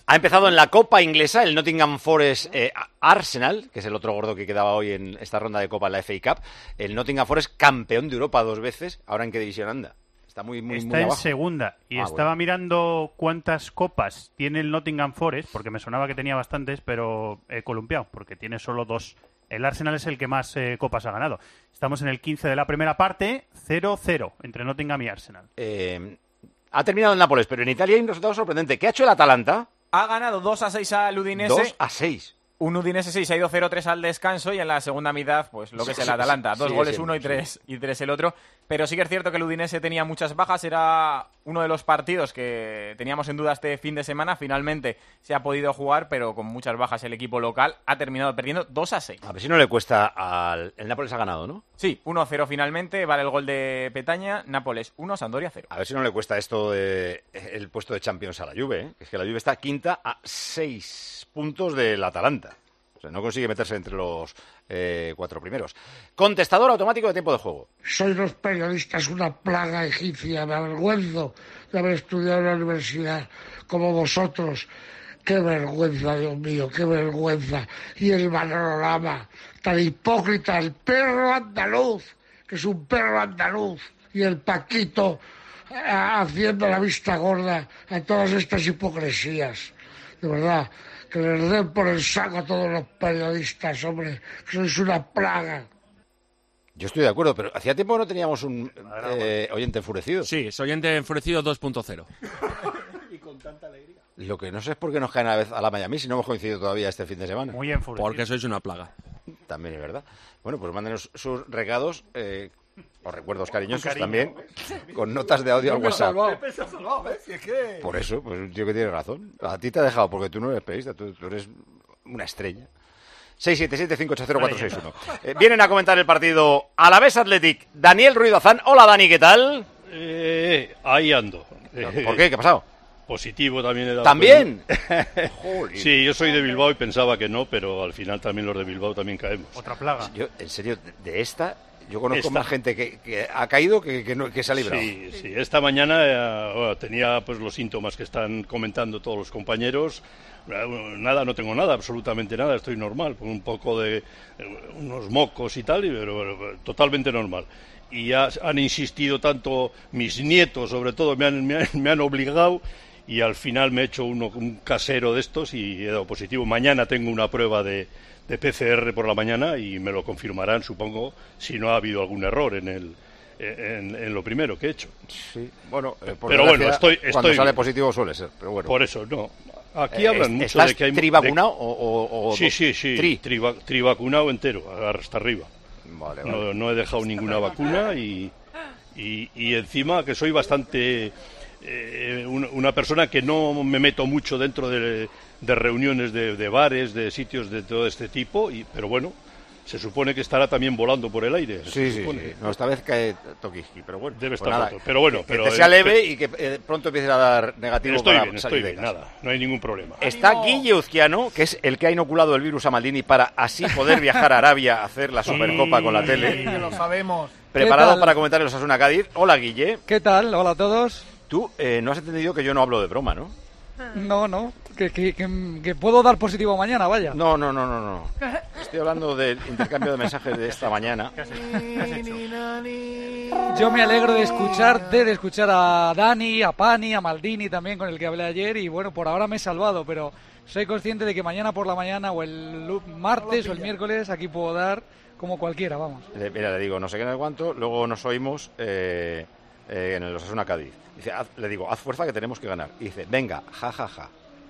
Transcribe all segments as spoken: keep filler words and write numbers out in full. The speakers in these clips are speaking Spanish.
Ha empezado en la Copa Inglesa el Nottingham Forest eh, Arsenal, que es el otro gordo que quedaba hoy en esta ronda de Copa en la F A Cup. El Nottingham Forest, campeón de Europa dos veces. ¿Ahora en qué división anda? Está muy, muy, Está muy en abajo. segunda. Y ah, estaba bueno. mirando cuántas copas tiene el Nottingham Forest, porque me sonaba que tenía bastantes, pero he columpiado, porque tiene solo dos. El Arsenal es el que más eh, copas ha ganado. Estamos en el quince de la primera parte, cero cero entre Nottingham y Arsenal. Eh, ha terminado el Nápoles, pero en Italia hay un resultado sorprendente. ¿Qué ha hecho el Atalanta? Ha ganado dos a seis al Udinese. dos a seis. Un Udinese seis ha ido cero tres al descanso y en la segunda mitad, pues lo que es el Atalanta. Dos sí, goles sí, uno y sí. tres, y tres el otro. Pero sí que es cierto que el Udinese tenía muchas bajas. Era uno de los partidos que teníamos en duda este fin de semana. Finalmente se ha podido jugar, pero con muchas bajas el equipo local ha terminado perdiendo dos a seis. A ver si no le cuesta al... El Nápoles ha ganado, ¿no? Sí, uno a cero finalmente. Vale el gol de Petaña. Nápoles uno, Sampdoria cero. A ver si no le cuesta esto de el puesto de Champions a la Juve, ¿eh? Es que la Juve está quinta a seis puntos del Atalanta. O sea, no consigue meterse entre los eh, cuatro primeros. Contestador automático de tiempo de juego. Soy los periodistas una plaga egipcia. Me avergüenzo de haber estudiado en la universidad como vosotros. Qué vergüenza, Dios mío, qué vergüenza. Y el panorama tan hipócrita, el perro andaluz, que es un perro andaluz, y el Paquito eh, haciendo la vista gorda a todas estas hipocresías. De verdad, que les den por el saco a todos los periodistas, hombre, que sois una plaga. Yo estoy de acuerdo, pero hacía tiempo que no teníamos un eh, oyente enfurecido. Sí, es oyente enfurecido dos punto cero. Y con tanta alegría. Lo que no sé es por qué nos caen a la vez a la Miami si no hemos coincidido todavía este fin de semana. Muy enfurecido. Porque sois una plaga. También es verdad. Bueno, pues mándenos sus regalos eh, o recuerdos cariñosos cariño, también, con notas de audio al WhatsApp. Pepe se ha salvado, ¿eh? Si es que... Por eso, pues un tío que tiene razón. A ti te ha dejado, porque tú no eres periodista, tú, tú eres una estrella. seis siete siete, cinco ocho cero, cuatro seis uno. Eh, vienen a comentar el partido Alavés Athletic. Daniel Ruiz Bazán. Hola, Dani, ¿qué tal? Eh, ahí ando. ¿Por qué? ¿Qué ha pasado? Positivo también he dado. ¿También? Joder. Sí, yo soy de Bilbao y pensaba que no, pero al final también los de Bilbao también caemos. Otra plaga. Yo, en serio, de esta, yo conozco Esta. más gente que, que ha caído que, que, no, que se ha librado. Sí, sí. Esta mañana eh, bueno, tenía pues los síntomas que están comentando todos los compañeros. Nada, no tengo nada, absolutamente nada, estoy normal, con un poco de eh, unos mocos y tal, y, pero, pero totalmente normal. Y ya han insistido tanto mis nietos, sobre todo, me han, me han, me han obligado. Y al final me he hecho uno, un casero de estos y he dado positivo. Mañana tengo una prueba de, de P C R por la mañana y me lo confirmarán, supongo, si no ha habido algún error en el en, en lo primero que he hecho. Sí, bueno, eh, por pero bueno, estoy, cuando estoy sale positivo suele ser, pero bueno. Por eso, no. Aquí Eh, hablan mucho ¿Estás de que hay... trivacunado de... o, o, o...? Sí, sí, sí, tri? triva, trivacunado entero, hasta arriba. Vale, vale. No, no he dejado ninguna vacuna y, y, y encima que soy bastante... Eh, una, una persona que no me meto mucho dentro de, de reuniones de, de bares, de sitios de todo este tipo, y, pero bueno, se supone que estará también volando por el aire. Sí, se sí, supone. sí. No, esta vez cae Tokiski, pero bueno. Debe pues estar nada, roto. Pero bueno, que, pero que te sea eh, leve pero- y que eh, pronto empiece a dar negativo Estoy para bien, salir estoy de bien, casa. nada, no hay ningún problema. Está Guille Uzquiano, que es el que ha inoculado el virus a Maldini para así poder viajar a Arabia a hacer la Supercopa con la tele. Sí, lo sabemos. Preparado tal? para comentar el Osasuna Cádiz. Hola, Guille. ¿Qué tal? Hola a todos. Tú eh, no has entendido que yo no hablo de broma, ¿no? No, no, que, que, que, que puedo dar positivo mañana, vaya. No, no, no, no, no. Estoy hablando del intercambio de mensajes de esta mañana. ¿Qué has hecho? ¿Qué has hecho? Yo me alegro de escucharte, de escuchar a Dani, a Pani, a Maldini también, con el que hablé ayer, y bueno, por ahora me he salvado, pero soy consciente de que mañana por la mañana o el lu- martes o el miércoles aquí puedo dar como cualquiera, vamos. Le- Mira, le digo, no sé qué, no sé cuánto, luego nos oímos eh, eh, en el Osasuna Cádiz. Dice, haz- le digo, haz fuerza que tenemos que ganar. Y dice, venga, ja, ja, ja.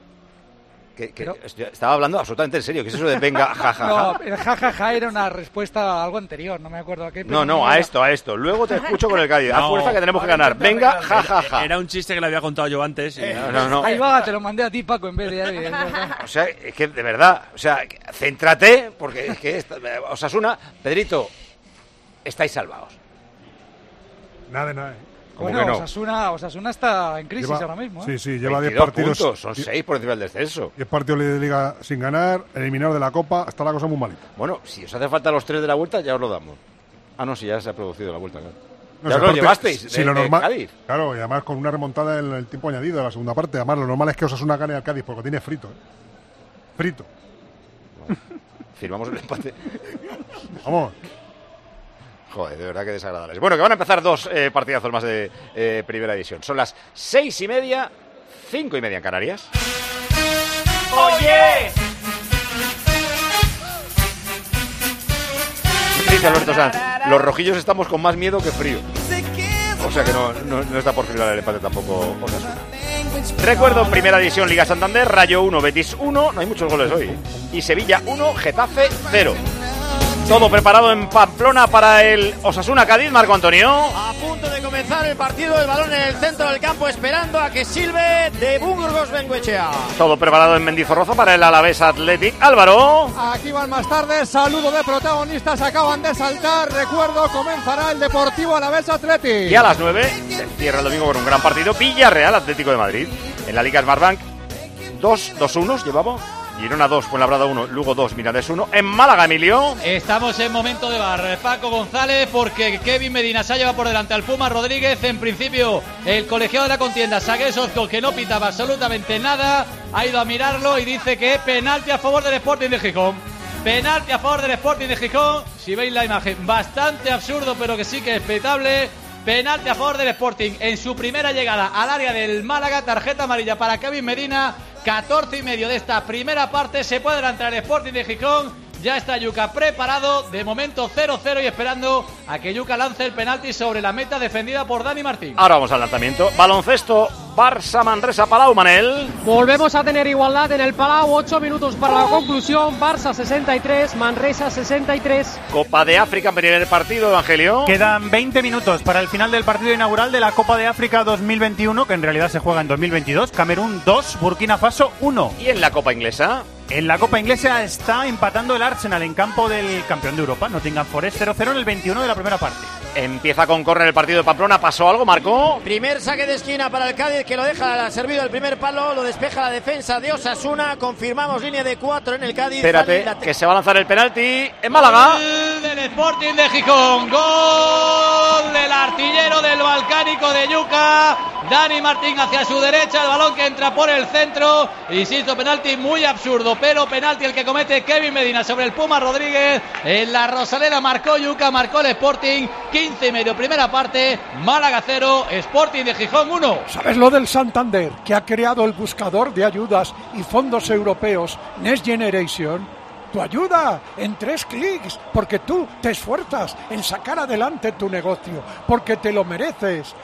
Que, que Pero- est- estaba hablando absolutamente en serio. ¿Qué es eso de venga, ja, ja, No, ja? el jajaja era una respuesta a algo anterior, no me acuerdo a qué. pero No, no, a esto, a esto. Luego te escucho con el Cádiz. Haz No. fuerza que tenemos que ganar. Venga, ja, ja, ja. Era un chiste que le había contado yo antes. Y... No, no, no. Ahí va, te lo mandé a ti, Paco, en vez de a él, es verdad. O sea, es que de verdad, o sea, céntrate, porque es que esta- Osasuna, Pedrito, estáis salvados. Nada, nada. ¿eh? ¿Cómo Bueno, que no? Osasuna, Osasuna está en crisis Lleva- ahora mismo, ¿eh? Sí, sí, lleva diez veintidós partidos. puntos, son die- seis por encima del descenso. diez partidos de liga sin ganar, eliminado de la Copa, está la cosa muy malita. Bueno, si os hace falta los tres de la vuelta, ya os lo damos. Ah, no, si ya se ha producido la vuelta, claro. No ya sé, lo aparte, llevasteis si de, lo de normal, Cádiz. Claro, y además con una remontada en el tiempo añadido de la segunda parte. Además, lo normal es que Osasuna gane al Cádiz porque tiene frito. ¿eh? Frito. Bueno, firmamos el empate. Vamos. Joder, de verdad que desagradables. Bueno, que van a empezar dos eh, partidazos más de eh, primera división. Son las seis y media, cinco y media en Canarias. ¡Oye! Dice Alberto Sanz, los rojillos estamos con más miedo que frío. O sea que no, no, no está por firmar el empate tampoco Osasuna. Recuerdo, primera división Liga Santander, Rayo uno, Betis uno, no hay muchos goles hoy. ¿eh? Y Sevilla uno, Getafe cero. Todo preparado en Pamplona para el Osasuna-Cádiz, Marco Antonio. A punto de comenzar el partido, el balón en el centro del campo esperando a que silbe de Burgos Bengoechea. Todo preparado en Mendizorroza para el Alavés Athletic, Álvaro. Aquí van más tarde, saludo de protagonistas, acaban de saltar. Recuerdo, comenzará el Deportivo Alavés Athletic. Y a las nueve se cierra el domingo con un gran partido, Villarreal Atlético de Madrid. En la Liga Smartbank, dos dos uno llevamos. Girona dos, Fuenlabrada uno, Lugo dos, Mirandés uno. En Málaga, Emilio. Estamos en momento de bar. Paco González, porque Kevin Medina se ha llevado por delante al Puma Rodríguez. En principio, el colegiado de la contienda, Sagué Sozco, que no pitaba absolutamente nada, ha ido a mirarlo y dice que penalti a favor del Sporting de Gijón. Penalti a favor del Sporting de Gijón. Si veis la imagen, bastante absurdo, pero que sí que es petable. Penalti a favor del Sporting en su primera llegada al área del Málaga. Tarjeta amarilla para Kevin Medina. catorce y medio de esta primera parte. Se puede adelantar el Sporting de Gijón. Ya está Yuca preparado. De momento cero cero y esperando a que Yuca lance el penalti sobre la meta defendida por Dani Martín. Ahora vamos al lanzamiento. Baloncesto, Barça, Manresa, Palau, Manel. Volvemos a tener igualdad en el Palau. Ocho minutos para la conclusión. Barça sesenta y tres, Manresa sesenta y tres. Copa de África, primer partido, Evangelio. Quedan veinte minutos para el final del partido inaugural de la Copa de África dos mil veintiuno, que en realidad se juega en dos mil veintidós. Camerún dos, Burkina Faso uno. ¿Y en la Copa Inglesa? En la Copa Inglesa está empatando el Arsenal en campo del campeón de Europa, Nottingham Forest, cero cero en el veintiuno de la primera parte. Empieza con córner el partido de Pamplona. ¿Pasó algo, Marco? Primer saque de esquina para el Cádiz, que lo deja servido el primer palo. Lo despeja la defensa de Osasuna. Confirmamos línea de cuatro en el Cádiz. Espérate, que se va a lanzar el penalti en Málaga. Gol del Sporting de Gijón. Gol del artillero del Balcánico de Yuca. Dani Martín hacia su derecha. El balón que entra por el centro. Insisto, penalti muy absurdo, pero penalti el que comete Kevin Medina sobre el Puma Rodríguez. En la Rosaleda marcó Yuca, marcó el Sporting. quince y medio primera parte, Málaga cero, Sporting de Gijón uno. ¿Sabes lo del Santander, que ha creado el buscador de ayudas y fondos europeos Next Generation? Tu ayuda en tres clics, porque tú te esfuerzas en sacar adelante tu negocio, porque te lo mereces.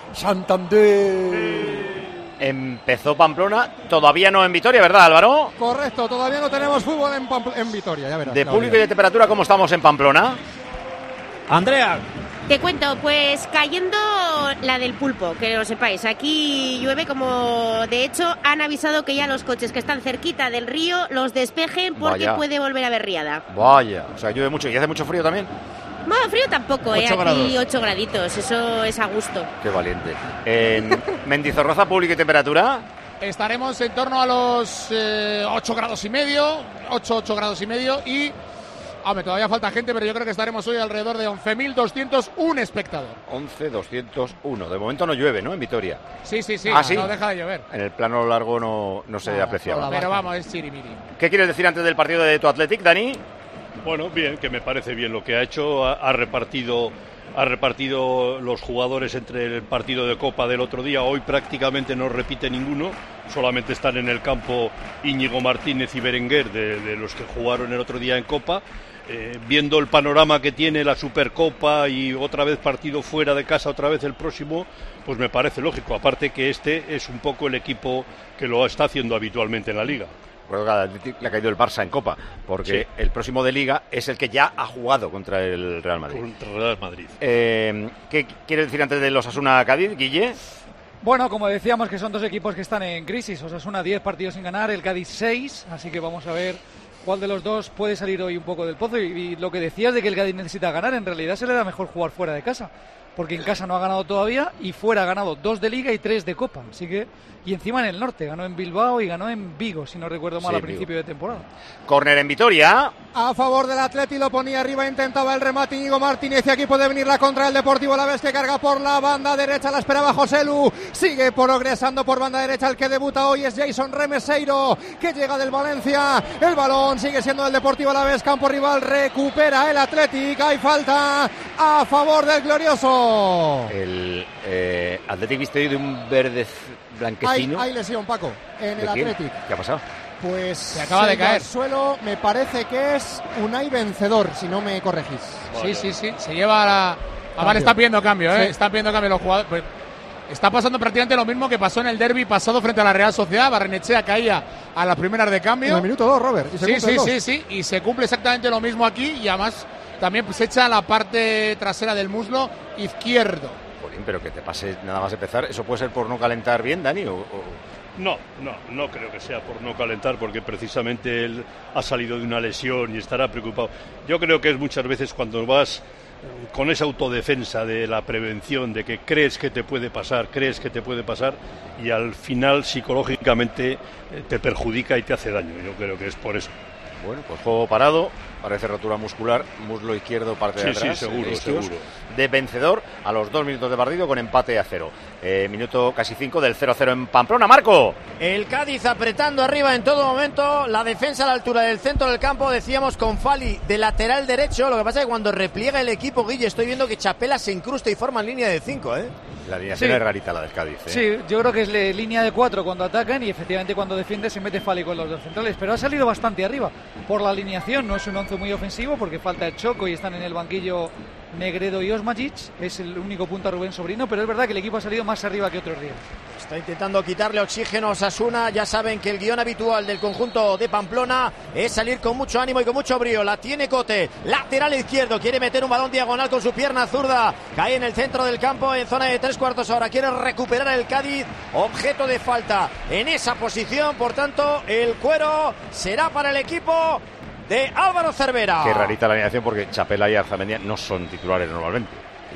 Santander. Empezó Pamplona, todavía no en Vitoria, ¿verdad, Álvaro? Correcto, todavía no tenemos fútbol en, Pampl- en Vitoria, ya verás. De ya público verás. y de temperatura, ¿cómo estamos en Pamplona? Andrea. Te cuento, pues cayendo la del pulpo, que lo sepáis. Aquí llueve como... De hecho, han avisado que ya los coches que están cerquita del río los despejen porque Vaya. puede volver a haber riada. Vaya, o sea, llueve mucho. ¿Y hace mucho frío también? Bueno, frío tampoco, ¿eh? Ocho Aquí grados. ocho graditos, eso es a gusto. Qué valiente. En Mendizorroza, público y temperatura. Estaremos en torno a los eh, ocho grados y medio, ocho, ocho grados y medio y... Hombre, todavía falta gente, pero yo creo que estaremos hoy alrededor de once mil doscientos uno espectador. once doscientos uno. De momento no llueve, ¿no? En Vitoria. Sí, sí, sí, ¿Ah, no, sí? no deja de llover. En el plano largo no, no se apreciaba. Pero vamos, es chirimiri. ¿Qué quieres decir antes del partido de tu Athletic, Dani? Bueno, bien, que me parece bien lo que ha hecho. Ha, ha repartido ha repartido los jugadores entre el partido de Copa del otro día. Hoy prácticamente no repite ninguno. Solamente están en el campo Íñigo Martínez y Berenguer, de, de los que jugaron el otro día en Copa. Eh, viendo el panorama que tiene la Supercopa y otra vez partido fuera de casa, otra vez el próximo, pues me parece lógico. Aparte que este es un poco el equipo que lo está haciendo habitualmente en la Liga. Recuerdo que al Athletic le ha caído el Barça en Copa, porque Sí. el próximo de Liga es el que ya ha jugado contra el Real Madrid. Contra el Real Madrid. Eh, ¿Qué quieres decir antes de los Osasuna Cádiz, Guille? Bueno, como decíamos que son dos equipos que están en crisis. Osasuna diez partidos sin ganar, el Cádiz seis, así que vamos a ver cuál de los dos puede salir hoy un poco del pozo. Y, y lo que decías de que el Cádiz necesita ganar, en realidad se le da mejor jugar fuera de casa, porque en casa no ha ganado todavía y fuera ha ganado dos de Liga y tres de Copa. Así que, y encima en el norte, ganó en Bilbao y ganó en Vigo, si no recuerdo mal, sí, a principio Vigo. de temporada. Córner en Vitoria. A favor del Atleti, lo ponía arriba, intentaba el remate Íñigo Martínez y aquí puede venir la contra del Deportivo Alavés, que carga por la banda derecha, la esperaba Joselu, sigue progresando por banda derecha, el que debuta hoy es Jason Remeseiro, que llega del Valencia, el balón sigue siendo del Deportivo Alavés, campo rival, recupera el Athletic, hay falta a favor del glorioso. El eh, Athletic viste de un verde blanquecino. Hay, hay lesión, Paco, en ¿De el quién? Athletic. ¿Qué ha pasado? Pues se acaba de caer al suelo, me parece que es Unai Vencedor, si no me corregís. Sí, sí, sí, se lleva a la... Además están pidiendo cambio, ¿eh? Sí. Están pidiendo cambio los jugadores. Pues, está pasando prácticamente lo mismo que pasó en el derbi pasado frente a la Real Sociedad. Barrenechea caía a las primeras de cambio. En el minuto dos, Robert. Y se sí, cumple sí, dos. sí, sí. Y se cumple exactamente lo mismo aquí. Y además también pues, se echa la parte trasera del muslo izquierdo. Jolín, pero que te pase nada más empezar. ¿Eso puede ser por no calentar bien, Dani? O, o... No, no, no creo que sea por no calentar, porque precisamente él ha salido de una lesión y estará preocupado. Yo creo que es muchas veces cuando vas con esa autodefensa de la prevención, de que crees que te puede pasar, crees que te puede pasar, y al final psicológicamente te perjudica y te hace daño. Yo creo que es por eso. Bueno, pues juego parado, parece rotura muscular, muslo izquierdo, parte de Sí, atrás. sí, seguro, eh, isquios, seguro. De Vencedor a los dos minutos de partido con empate a cero. Eh, minuto casi cinco del cero a cero en Pamplona. Marco. El Cádiz apretando arriba en todo momento, la defensa a la altura del centro del campo, decíamos con Fali de lateral derecho. Lo que pasa es que cuando repliega el equipo, Guille, estoy viendo que Chapela se incrusta y forma en línea de cinco, ¿eh? La alineación Sí. es rarita, la del Cádiz. ¿eh? Sí, yo creo que es le- línea de cuatro cuando atacan y efectivamente cuando defiende se mete Fali con los dos centrales, pero ha salido bastante arriba por la alineación. No es un once muy ofensivo porque falta el Choco y están en el banquillo Negredo y Osmajic. Es el único punto a Rubén Sobrino, pero es verdad que el equipo ha salido más arriba que otros días. Está intentando quitarle oxígeno a Osasuna. Ya saben que el guión habitual del conjunto de Pamplona es salir con mucho ánimo y con mucho brío. La tiene Cote, lateral izquierdo, quiere meter un balón diagonal con su pierna zurda, cae en el centro del campo en zona de tres cuartos ahora, quiere recuperar el Cádiz, objeto de falta en esa posición, por tanto el cuero será para el equipo de Álvaro Cervera. Qué rarita la alineación porque Chapela y Arzamendia no son titulares normalmente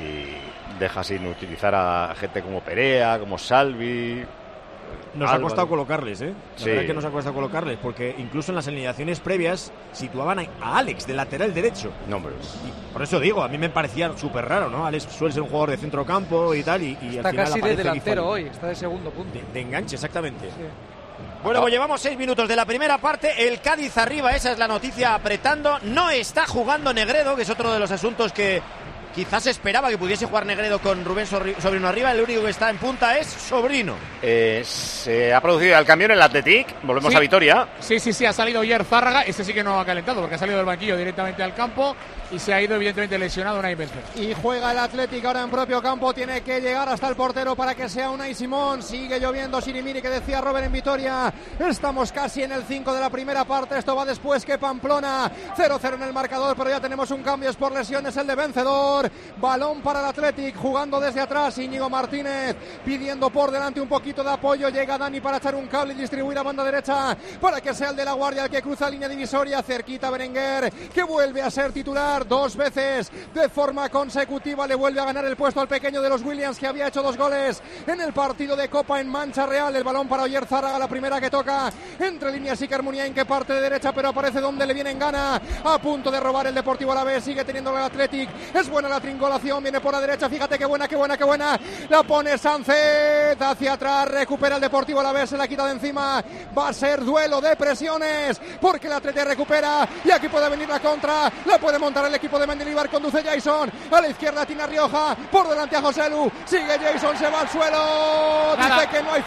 y deja sin utilizar a gente como Perea, como Salvi. Nos Álvaro. ha costado colocarles, ¿eh? La Sí. verdad es que nos ha costado colocarles, porque incluso en las alineaciones previas situaban a- a Alex de lateral derecho. No, hombre. Y por eso digo, a mí me parecía súper raro, ¿no? Alex suele ser un jugador de centro campo y tal, y, y Está al final casi de aparece delantero Guifal. hoy, está de segundo punto. De, de enganche, exactamente. Bueno, pues llevamos seis minutos de la primera parte. El Cádiz arriba, esa es la noticia, apretando. No está jugando Negredo, que es otro de los asuntos que quizás esperaba que pudiese jugar Negredo con Rubén Sorri- Sobrino arriba. El único que está en punta es Sobrino. Eh, se ha producido el cambio en el Athletic. Volvemos Sí. a Vitoria. Sí, sí, sí, ha salido Yer Zárraga. Este sí que no ha calentado porque ha salido del banquillo directamente al campo y se ha ido evidentemente lesionado Unai Vencedor. Y juega el Atlético ahora en propio campo, tiene que llegar hasta el portero para que sea Unai Simón. Sigue lloviendo Sirimiri, que decía Robert en Vitoria. Estamos casi en el cinco de la primera parte, esto va después que Pamplona. cero cero en el marcador, pero ya tenemos un cambio, es por lesiones el de Vencedor. Balón para el Athletic, jugando desde atrás Íñigo Martínez, pidiendo por delante un poquito de apoyo. Llega Dani para echar un cable y distribuir a banda derecha para que sea el de la Guardia el que cruza línea divisoria. Cerquita Berenguer, que vuelve a ser titular dos veces de forma consecutiva. Le vuelve a ganar el puesto al pequeño de los Williams, que había hecho dos goles en el partido de Copa en Mancha Real. El balón para Oyer Zárraga, la primera que toca entre líneas y Carmuniain, que parte de derecha pero aparece donde le viene en gana. A punto de robar el Deportivo Alavés, sigue teniendo el Athletic. Es buena la triangulación, viene por la derecha, fíjate qué buena, qué buena, qué buena. La pone Sánchez hacia atrás, recupera el Deportivo Alavés, se la quita de encima. Va a ser duelo de presiones porque el Athletic recupera y aquí puede venir la contra. La puede montar el equipo de Mendilibar, conduce Jason. A la izquierda Tina Rioja, por delante a Joselu. Sigue Jason, se va al suelo. Nada. Dice que no hay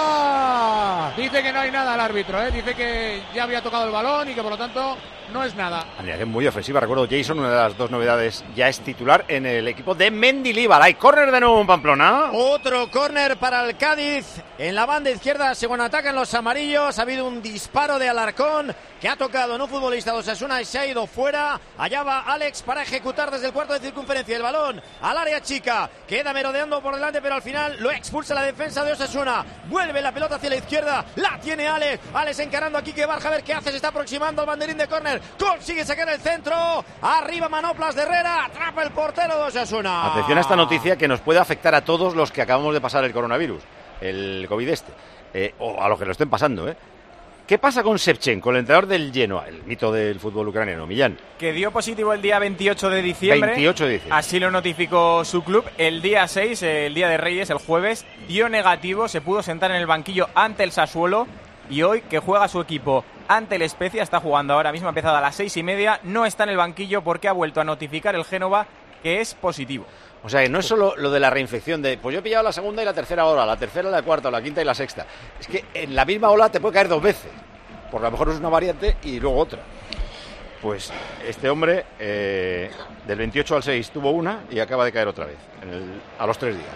falta. Dice que no hay nada el árbitro, ¿eh? Dice que ya había tocado el balón y que por lo tanto no es nada. Alineación muy ofensiva. Recuerdo, Jason, una de las dos novedades, ya es titular en el equipo de Mendilibar. Hay córner de nuevo en Pamplona. Otro córner para el Cádiz. En la banda izquierda, según atacan los amarillos, ha habido un disparo de Alarcón que ha tocado en un futbolista de Osasuna y se ha ido fuera. Allá va Alex para ejecutar desde el cuarto de circunferencia el balón al área chica. Queda merodeando por delante, pero al final lo expulsa la defensa de Osasuna. Vuelve la pelota hacia la izquierda. La tiene Alex. Alex encarando aquí que Barja, a ver qué hace. Se está aproximando al banderín de córner. Corner, consigue sacar el centro. Arriba manoplas de Herrera, atrapa el portero de Osasuna. Atención a esta noticia que nos puede afectar a todos los que acabamos de pasar el coronavirus, el COVID este, eh, o a los que lo estén pasando, ¿eh? ¿Qué pasa con Shevchenko, el entrenador del Genoa, el mito del fútbol ucraniano, Millán? Que dio positivo el día veintiocho de diciembre. veintiocho de diciembre. Así lo notificó su club. El día seis, el día de Reyes, el jueves, dio negativo. Se pudo sentar en el banquillo ante el Sassuolo. Y hoy, que juega su equipo ante el Spezia, está jugando ahora mismo, ha empezado a las seis y media. No está en el banquillo porque ha vuelto a notificar el Génova que es positivo. O sea, que no es solo lo de la reinfección de, pues yo he pillado la segunda y la tercera ola, la tercera, la cuarta, la quinta y la sexta. Es que en la misma ola te puede caer dos veces. Porque a lo mejor es una variante y luego otra. Pues este hombre, eh, del veintiocho al seis tuvo una y acaba de caer otra vez, en el, a los tres días.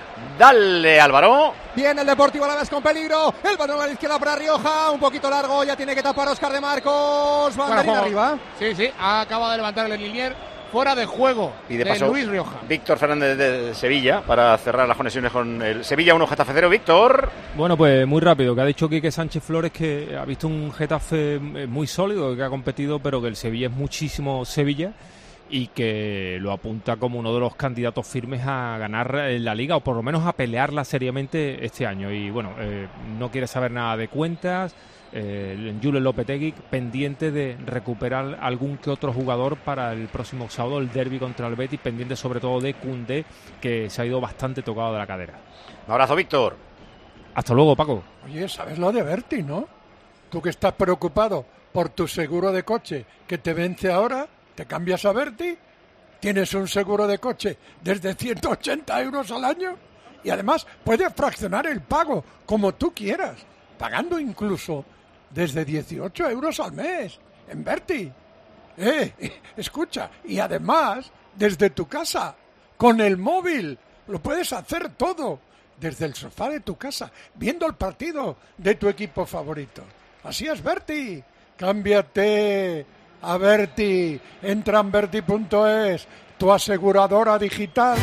Dale, Álvaro. Viene el Deportivo a la vez con peligro. El balón a la izquierda para Rioja. Un poquito largo, ya tiene que tapar Óscar de Marcos. Banderín arriba. Sí, sí, acaba de levantar el Linier. Fuera de juego y de, de paso, Luis Rioja. Víctor Fernández de Sevilla para cerrar las conexiones con el Sevilla uno Getafe cero. Víctor. Bueno, pues muy rápido, que ha dicho Quique Sánchez Flores que ha visto un Getafe muy sólido, que ha competido, pero que el Sevilla es muchísimo Sevilla y que lo apunta como uno de los candidatos firmes a ganar la Liga o por lo menos a pelearla seriamente este año. Y bueno, eh, no quiere saber nada de cuentas. Eh, Julen Lopetegui pendiente de recuperar algún que otro jugador para el próximo sábado, el derbi contra el Betis, pendiente sobre todo de Koundé, que se ha ido bastante tocado de la cadera. Un abrazo, Víctor. Hasta luego, Paco. Oye, ¿sabes lo de Berti, no? Tú que estás preocupado por tu seguro de coche que te vence ahora, te cambias a Berti, tienes un seguro de coche desde ciento ochenta euros al año y además puedes fraccionar el pago como tú quieras, pagando incluso desde dieciocho euros al mes en Berti. Eh, escucha, y además desde tu casa, con el móvil, lo puedes hacer todo, desde el sofá de tu casa, viendo el partido de tu equipo favorito. Así es, Berti. Cámbiate a Berti. Entra en Berti punto es, tu aseguradora digital.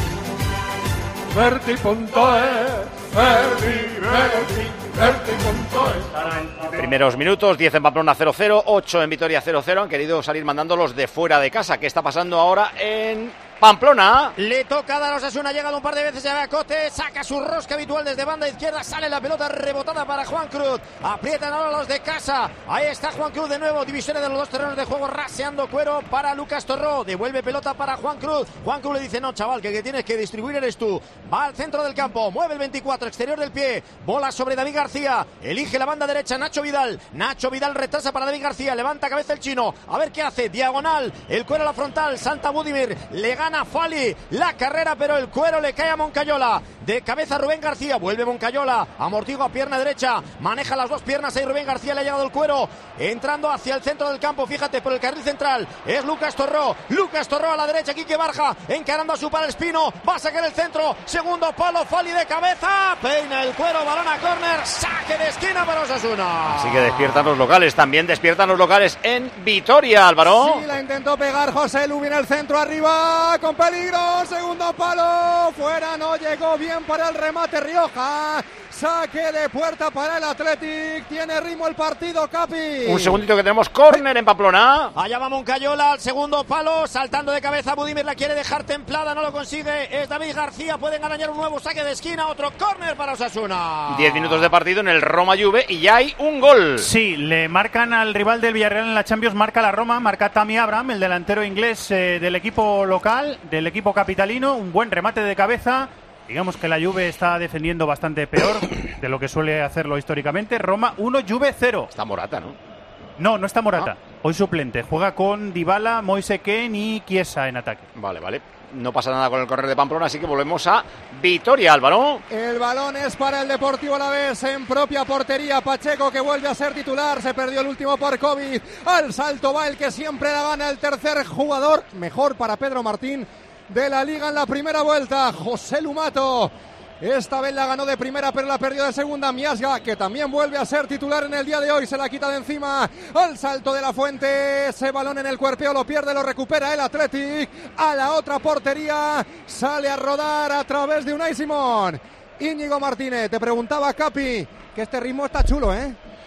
Berti punto es, Berti, Berti, Berti punto es. Primeros minutos, diez en Pamplona cero cero, ocho en Vitoria cero cero. Han querido salir mandando los de fuera de casa. ¿Qué está pasando ahora en Pamplona? Le toca dar a Osasuna, ha llegado un par de veces ya a Cote, saca su rosca habitual desde banda izquierda, sale la pelota rebotada para Juan Cruz, aprietan ahora los de casa, ahí está Juan Cruz de nuevo, división de los dos terrenos de juego, raseando cuero para Lucas Torró, devuelve pelota para Juan Cruz, Juan Cruz le dice, no chaval, que el que tienes que distribuir eres tú, va al centro del campo, mueve el veinticuatro, exterior del pie, bola sobre David García, elige la banda derecha Nacho Vidal, Nacho Vidal retrasa para David García, levanta cabeza el chino, a ver qué hace, diagonal, el cuero a la frontal, salta Budimir, le gana Fali la carrera, pero el cuero le cae a Moncayola, de cabeza Rubén García, vuelve Moncayola, amortigua a pierna derecha, maneja las dos piernas ahí Rubén García, le ha llegado el cuero, entrando hacia el centro del campo, fíjate, por el carril central, es Lucas Torró, Lucas Torró a la derecha, Quique Barja, encarando a su par Espino, va a sacar el centro, segundo palo, Fali de cabeza, peina el cuero, balón a córner, saque de esquina para Osasuna. Así que despiertan los locales, también despiertan los locales en Vitoria, Álvaro. Sí, la intentó pegar José Lu, viene el centro arriba, con peligro, segundo palo, fuera, no llegó bien para el remate Rioja, saque de puerta para el Athletic, tiene ritmo el partido, Capi. Un segundito que tenemos córner en Pamplona. Allá va Moncayola al segundo palo, saltando de cabeza, Budimir la quiere dejar templada, no lo consigue, es David García, pueden arañar un nuevo saque de esquina, otro córner para Osasuna. Diez minutos de partido en el Roma Juve y ya hay un gol. Sí, le marcan al rival del Villarreal en la Champions, marca la Roma, marca Tammy Abraham, el delantero inglés eh, del equipo local, del equipo capitalino, un buen remate de cabeza. Digamos que la Juve está defendiendo bastante peor de lo que suele hacerlo históricamente. Roma uno, Juve cero. Está Morata, ¿no? No, no está Morata. Ah. Hoy suplente. Juega con Dybala, Moise Kean y Chiesa en ataque. Vale, vale. No pasa nada con el córner de Pamplona, así que volvemos a Vitoria, Álvaro. El balón es para el Deportivo Alavés en propia portería. Pacheco, que vuelve a ser titular, se perdió el último por COVID. Al salto va el que siempre la gana, el tercer jugador, mejor para Pedro Martín, de la Liga en la primera vuelta, José Lumato. Esta vez la ganó de primera, pero la perdió de segunda. Miasga, que también vuelve a ser titular en el día de hoy, se la quita de encima. Al salto de la Fuente, ese balón en el cuerpeo lo pierde, lo recupera el Athletic. A la otra portería, sale a rodar a través de Unai Simón. Íñigo Martínez, te preguntaba, Capi, que este ritmo está chulo, ¿eh?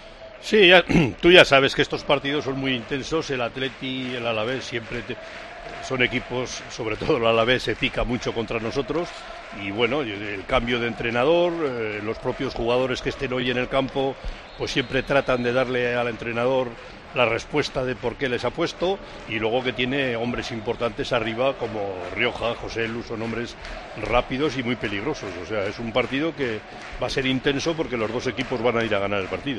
Sí, ya, tú ya sabes que estos partidos son muy intensos. El Atleti y el Alavés siempre te, son equipos, sobre todo el Alavés se pica mucho contra nosotros. Y bueno, el cambio de entrenador, eh, los propios jugadores que estén hoy en el campo, pues siempre tratan de darle al entrenador la respuesta de por qué les ha puesto, y luego que tiene hombres importantes arriba como Rioja, José Lu, son hombres rápidos y muy peligrosos. O sea, es un partido que va a ser intenso porque los dos equipos van a ir a ganar el partido.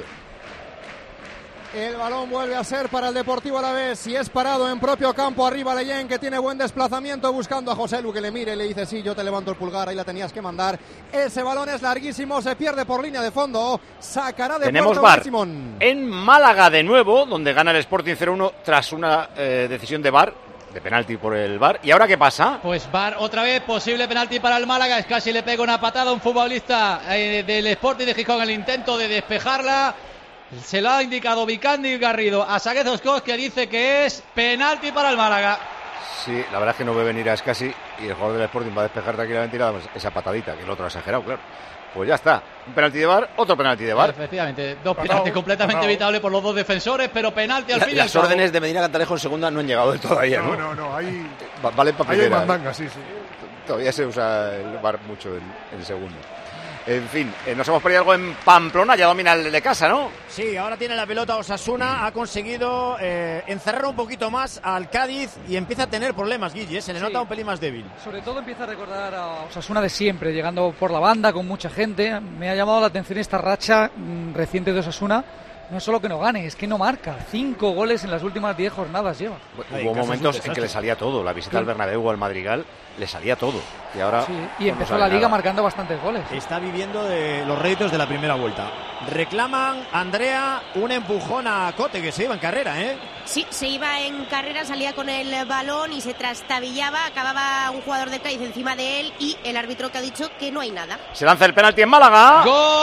El balón vuelve a ser para el Deportivo Alavés y es parado en propio campo. Arriba Leyen, que tiene buen desplazamiento, buscando a José Lu, que le mire y le dice: sí, yo te levanto el pulgar, ahí la tenías que mandar. Ese balón es larguísimo, se pierde por línea de fondo, sacará de Tenemos puerta V A R Simón. en Málaga de nuevo, donde gana el Sporting cero uno tras una eh, decisión de V A R, de penalti por el V A R. ¿Y ahora qué pasa? Pues V A R otra vez, posible penalti para el Málaga. Es casi le pega una patada a un futbolista eh, del Sporting de Gijón en el intento de despejarla. Se lo ha indicado Vicandi Garrido a Saguez Oscos, que dice que es penalti para el Málaga. Sí, la verdad es que no ve venir a Scassi y el jugador del Sporting va a despejar tranquilamente y le da esa patadita, que el otro ha exagerado, claro. Pues ya está, un penalti de V A R, otro penalti de V A R. Efectivamente, dos penaltis completamente evitables por los dos defensores, pero penalti al La, fin y al Las cabo. órdenes de Medina Cantalejo en segunda no han llegado del todo todavía, ¿no? No, no, no, hay... Va, vale para Ahí hay primera. mandanga, sí, sí. Todavía se usa el V A R mucho en, en segundo. En fin, eh, nos hemos perdido algo en Pamplona, ya domina el de casa, ¿no? Sí, ahora tiene la pelota Osasuna, ha conseguido eh, encerrar un poquito más al Cádiz y empieza a tener problemas, Guille, se le Sí. nota un pelín más débil. Sobre todo empieza a recordar a Osasuna de siempre, llegando por la banda con mucha gente. Me ha llamado la atención esta racha mmm, reciente de Osasuna. No solo que no gane, es que no marca. Cinco goles en las últimas diez jornadas lleva. Hubo momentos en que le salía todo, la visita al Bernabéu o al Madrigal, le salía todo. Y ahora Sí, y no empezó sale la liga nada. marcando bastantes goles. Está viviendo de los réditos de la primera vuelta. Reclaman, Andrea, un empujón a Cote, que se iba en carrera, ¿eh? Sí, se iba en carrera, salía con el balón y se trastabillaba, acababa un jugador del Cádiz encima de él y el árbitro que ha dicho que no hay nada. Se lanza el penalti en Málaga.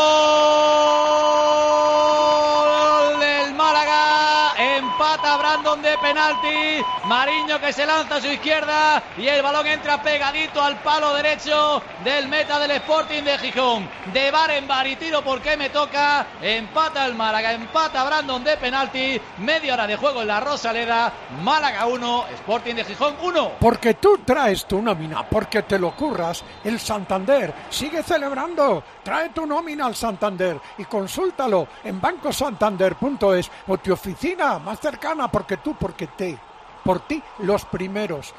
¡Gol del Málaga! Empata Brandon de penalti. Mariño que se lanza a su izquierda y el balón entra pegadito al palo derecho del meta del Sporting de Gijón. De bar en bar y tiro porque me toca. Empata el Málaga, empata Brandon de penalti. Media hora de juego en la Rosaleda. Málaga uno, Sporting de Gijón uno. Porque tú traes tu nómina, porque te lo curras, el Santander sigue celebrando. Trae tu nómina al Santander y consúltalo en banco santander punto es o tu oficina más cercana, porque tú, porque te, por ti, los primeros.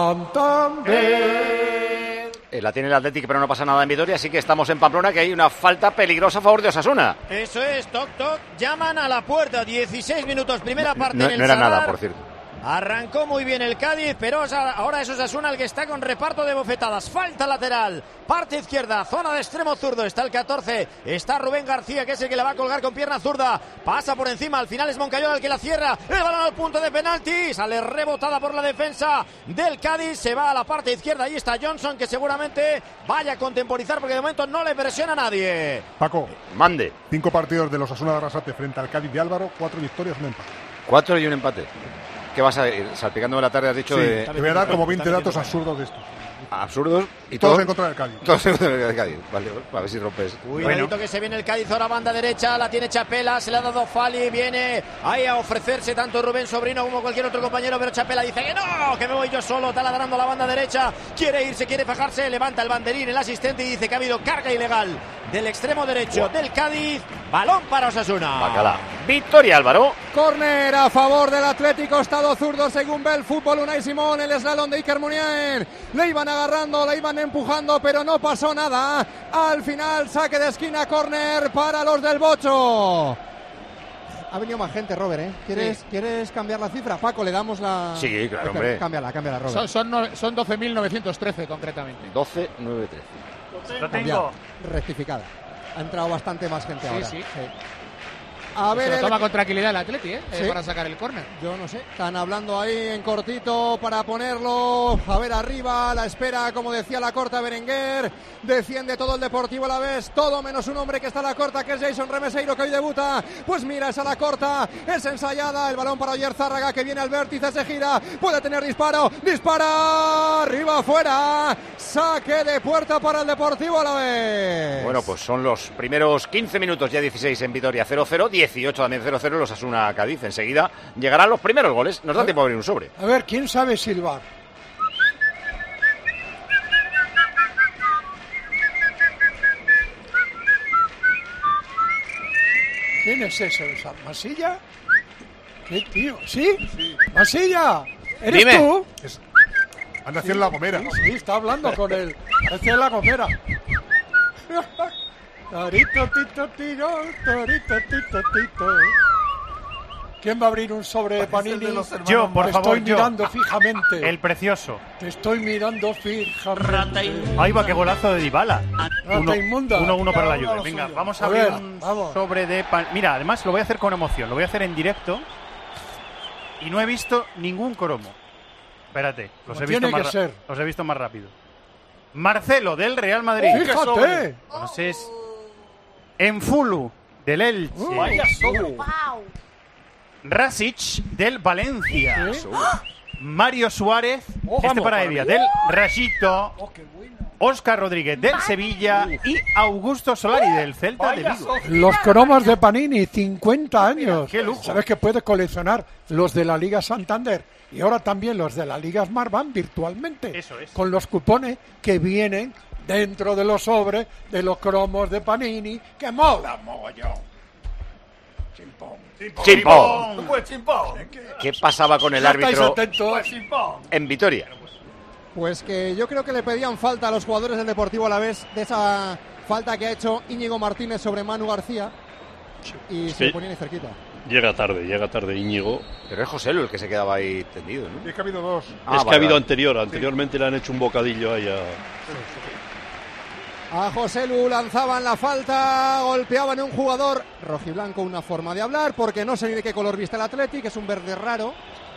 Santander. Eh, la tiene el Atlético, pero no pasa nada en Vitoria, así que estamos en Pamplona, que hay una falta peligrosa a favor de Osasuna. Eso es, toc toc, llaman a la puerta, dieciséis minutos, primera parte No, en el no era Sadar. nada, por cierto. Arrancó muy bien el Cádiz, pero ahora es Osasuna el que está con reparto de bofetadas. Falta lateral, parte izquierda, zona de extremo zurdo. Está el catorce, está Rubén García, que es el que la va a colgar con pierna zurda. Pasa por encima, al final es Moncayola el que la cierra. El balón al punto de penalti, sale rebotada por la defensa del Cádiz. Se va a la parte izquierda, ahí está Johnson, que seguramente vaya a contemporizar porque de momento no le presiona a nadie. Paco, mande. Cinco partidos de los Osasuna de Arrasate frente al Cádiz de Álvaro, cuatro victorias, un empate. Cuatro y un empate. ¿Qué vas a ir salpicando de la tarde? Has dicho. Sí, de... te voy a dar como veinte datos absurdos de estos. Absurdos y todos todos en contra del Cádiz. Todos en contra del Cádiz. Vale, a ver si rompes. Cuidadito bueno. Que se viene el Cádiz ahora banda derecha, la tiene Chapela, se le ha dado Fali, viene ahí a ofrecerse tanto Rubén Sobrino como cualquier otro compañero, pero Chapela dice que no, que me voy yo solo, está ladrando la banda derecha, quiere irse, quiere fajarse, levanta el banderín el asistente y dice que ha habido carga ilegal del extremo derecho del Cádiz, balón para Osasuna. Bacala. Victoria, Álvaro. Córner a favor del Atlético, estado zurdo según ve el fútbol Unai Simón, el slalom de Iker Muniain, le iban agarrando, le iban empujando, pero no pasó nada. Al final, saque de esquina, córner para los del Bocho. Ha venido más gente, Robert, ¿eh? ¿Quieres, sí. ¿Quieres cambiar la cifra? Paco, le damos la... Sí, claro, hombre. Cámbiala, cámbiala, Robert. Son, son, no, son doce mil novecientos trece, concretamente. doce mil novecientos trece. Lo tengo. Rectificada. Ha entrado bastante más gente sí, ahora. Sí, sí. A ver, se lo el... toma con tranquilidad el Atleti, ¿eh? ¿Sí? eh para sacar el córner. Yo no sé, están hablando ahí en cortito para ponerlo, a ver arriba, la espera, como decía la corta Berenguer, defiende todo el Deportivo a la vez, todo menos un hombre que está a la corta, que es Jason Remeseiro, que hoy debuta, pues mira, es a la corta, es ensayada, el balón para Oyer Zárraga, que viene al vértice, se gira, puede tener disparo, dispara, arriba, afuera, saque de puerta para el Deportivo a la vez. Bueno, pues son los primeros quince minutos, ya dieciséis en Vitoria, cero cero, dieciocho también cero cero los Osasuna Cádiz. Enseguida llegarán los primeros goles. Nos da tiempo a abrir un sobre. A ver, ¿quién sabe silbar? ¿Quién es ese? ¿Masilla? ¿Qué tío? ¿Sí? sí. ¡Masilla! ¿Eres Dime. tú? Es... Anda haciendo la gomera. Sí, sí, está hablando con él. Hace la gomera. Torito, tito, tiro, torito, tito, tito. ¿Quién va a abrir un sobre de Panini? Yo, por Te favor, estoy yo. mirando fijamente. El precioso. Te estoy mirando fijamente. Ahí va, qué golazo de Dybala. Rata inmunda. uno uno para la Cada uno Juve. lo Venga, suyo. vamos a A abrir ver, un vamos. sobre de... pan- Mira, además lo voy a hacer con emoción. Lo voy a hacer en directo. Y no he visto ningún cromo. Espérate, los Como he visto tiene más que ra- ser. los he visto más rápido. Marcelo del Real Madrid. ¡Fíjate! Entonces, en Fulu del Elche. Uh, vaya sobre. Rasic del Valencia. ¿Sí? Mario Suárez, Oh, este vamos, para para Evia, mí. del Rayito. Óscar Rodríguez del Sevilla y Augusto Solari del Celta de Vigo. Los cromos de Panini, cincuenta años. Qué lujo. Sabes que puedes coleccionar los de la Liga Santander y ahora también los de la Liga Smartbank virtualmente. Eso es. Con los cupones que vienen dentro de los sobres de los cromos de Panini, que mola mogollón. Chimpón. Chimpón. Pues chimpón. ¿Qué pasaba con el Ya estáis árbitro atentos. en Vitoria? Pues que yo creo que le pedían falta a los jugadores del Deportivo Alavés de esa falta que ha hecho Íñigo Martínez sobre Manu García y se Sí. le ponían ahí cerquita. Llega tarde, llega tarde Íñigo. Pero es José Lu el que se quedaba ahí tendido, ¿no? Es que ha habido dos. Ah, es que vale, ha habido vale. anterior, anteriormente le han hecho un bocadillo ahí a... A José Lu lanzaban la falta, golpeaban a un jugador rojiblanco, una forma de hablar, porque no sé ni de qué color viste el Athletic, es un verde raro.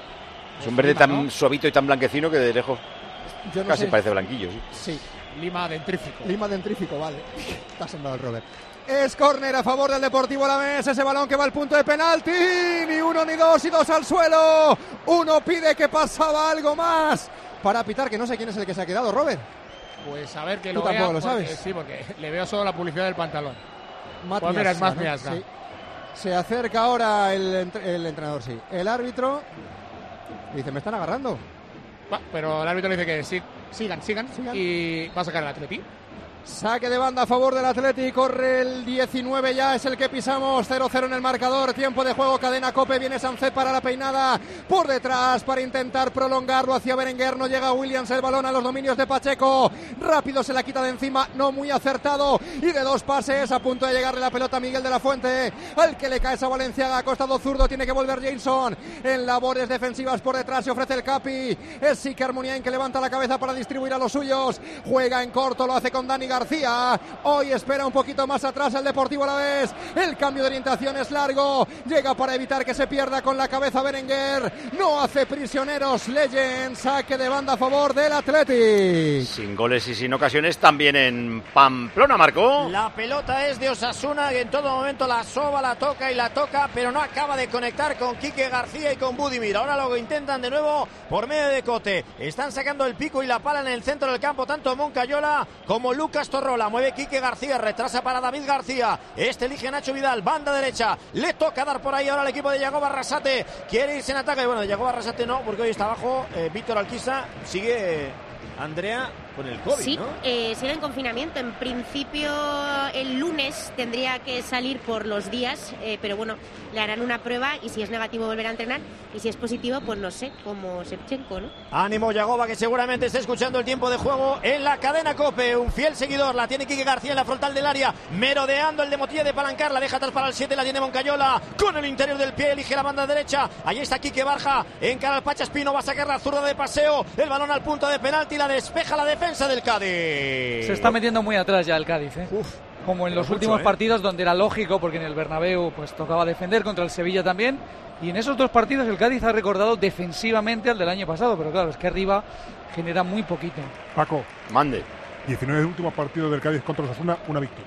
Es un verde tan ¿no? suavito y tan blanquecino que de lejos Yo no casi sé. parece blanquillo. Sí. Sí, Lima dentrífico. Lima dentrífico, vale. Está sembrado el Robert. Es córner a favor del Deportivo Alavés, ese balón que va al punto de penalti, ni uno ni dos y dos al suelo. Uno pide que pasaba algo más para pitar, que no sé quién es el que se ha quedado, Robert. Pues a ver que Tú lo tampoco vea, lo porque- sabes. Sí, porque le veo solo la publicidad del pantalón. Matt Pues mira, es Miasga, más ¿no? Miasga. Sí. Se acerca ahora el, entre- el entrenador, sí. El árbitro dice, me están agarrando. Va, pero el árbitro le dice que sí, sigan, sigan, y va a sacar el Atleti. Saque de banda a favor del Atlético, corre el diecinueve ya, es el que pisamos, cero cero en el marcador, tiempo de juego, cadena Cope, viene Sancet para la peinada, por detrás para intentar prolongarlo hacia Berenguer, no llega Williams, el balón a los dominios de Pacheco, rápido se la quita de encima, no muy acertado, y de dos pases, a punto de llegarle la pelota a Miguel de la Fuente, al que le cae esa Valenciaga, a costado zurdo, tiene que volver Jameson, en labores defensivas por detrás, se ofrece el Capi, es Siker Muniain que levanta la cabeza para distribuir a los suyos, juega en corto, lo hace con Dani García, hoy espera un poquito más atrás el Deportivo Alavés, el cambio de orientación es largo, llega para evitar que se pierda con la cabeza Berenguer, no hace prisioneros Legend, saque de banda a favor del Athletic. Sin goles y sin ocasiones también en Pamplona, Marcó. La pelota es de Osasuna, que en todo momento la soba, la toca y la toca, pero no acaba de conectar con Quique García y con Budimir. Ahora lo intentan de nuevo por medio de Cote. Están sacando el pico y la pala en el centro del campo, tanto Moncayola como Lucas Torrola. Mueve Quique García, retrasa para David García. Este elige Nacho Vidal, banda derecha. Le toca dar por ahí ahora al equipo de Yagoba Arrasate. Quiere irse en ataque. Bueno, de Yagoba Arrasate no, porque hoy está abajo. Eh, Víctor Alquiza sigue, eh, Andrea, con el COVID, Sí, ¿no? eh, sigue en confinamiento. En principio el lunes tendría que salir por los días, eh, pero bueno, le harán una prueba y si es negativo volverá a entrenar y si es positivo, pues no sé, como Shevchenko, ¿no? Ánimo Yagoba, que seguramente está escuchando el tiempo de juego en la cadena COPE. Un fiel seguidor, la tiene Quique García en la frontal del área, merodeando el de Motilla de Palancar, la deja atrás para el siete, la tiene Moncayola, con el interior del pie, elige la banda derecha, ahí está Quique Barja, encara al Pacha Espino, va a sacar la zurda de paseo, el balón al punto de penalti, la despeja la defensa del Cádiz. Se está metiendo muy atrás ya el Cádiz, ¿eh? Uf, como en los mucho, últimos ¿eh? partidos donde era lógico, porque en el Bernabéu pues tocaba defender, contra el Sevilla también, y en esos dos partidos el Cádiz ha recordado defensivamente al del año pasado, pero claro, es que arriba genera muy poquito. Paco, Mande. diecinueve últimos partidos del Cádiz contra Osasuna, una victoria.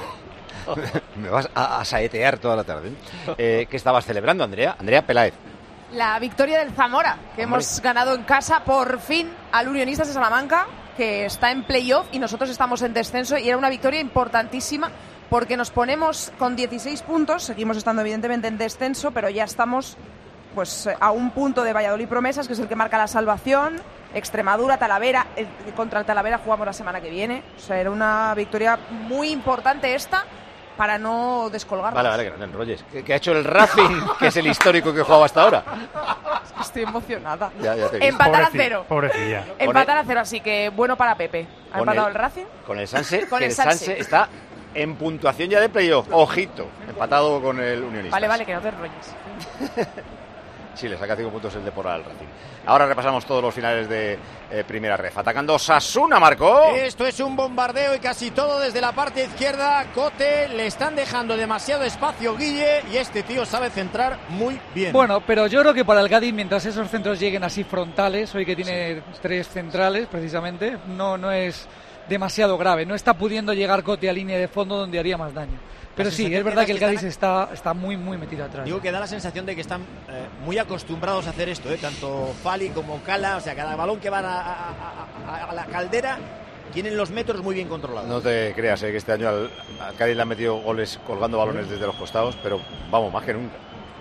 Me vas a, a saetear toda la tarde. Eh, ¿Qué estabas celebrando, Andrea? Andrea Peláez. La victoria del Zamora, que Hombre. hemos ganado en casa por fin al Unionistas de Salamanca, que está en playoff y nosotros estamos en descenso, y era una victoria importantísima porque nos ponemos con dieciséis puntos, seguimos estando evidentemente en descenso, pero ya estamos pues a un punto de Valladolid Promesas, que es el que marca la salvación. Extremadura, Talavera, eh, contra el Talavera jugamos la semana que viene. O sea, era una victoria muy importante esta para no descolgarnos. Vale, vale, que no te enrolles. ¿Qué, qué ha hecho el Racing, que es el histórico que jugaba hasta ahora? Estoy emocionada. Ya, ya te he visto. Empatar a Pobrecilla, cero. pobrecilla. Empatar a cero, así que bueno para Pepe. Ha Con empatado el- el Racing. Con el Sanse, Con que el el Sanse Sanse. está en puntuación ya de playoff. Ojito, empatado con el Unionistas. Vale, vale, que no te enrolles. Sí, le saca cinco puntos el Depor al Racing. Ahora repasamos todos los finales de eh, primera ref. Atacando Osasuna, marcó. Esto es un bombardeo y casi todo desde la parte izquierda. Cote, le están dejando demasiado espacio Guille y este tío sabe centrar muy bien. Bueno, pero yo creo que para el Cádiz, mientras esos centros lleguen así frontales, hoy que tiene tres centrales precisamente, no, no es demasiado grave. No está pudiendo llegar Cote a línea de fondo donde haría más daño. Pero La sí, sensación es verdad que que el da que Cádiz está, está muy, muy metido atrás. Digo que da la sensación de que están eh, muy acostumbrados a hacer esto, ¿eh? Tanto Fali como Cala, o sea, cada balón que van a, a- a- a la caldera tienen los metros muy bien controlados. No te creas, eh, que este año al, al Cádiz le han metido goles colgando balones desde los costados, pero vamos, más que nunca.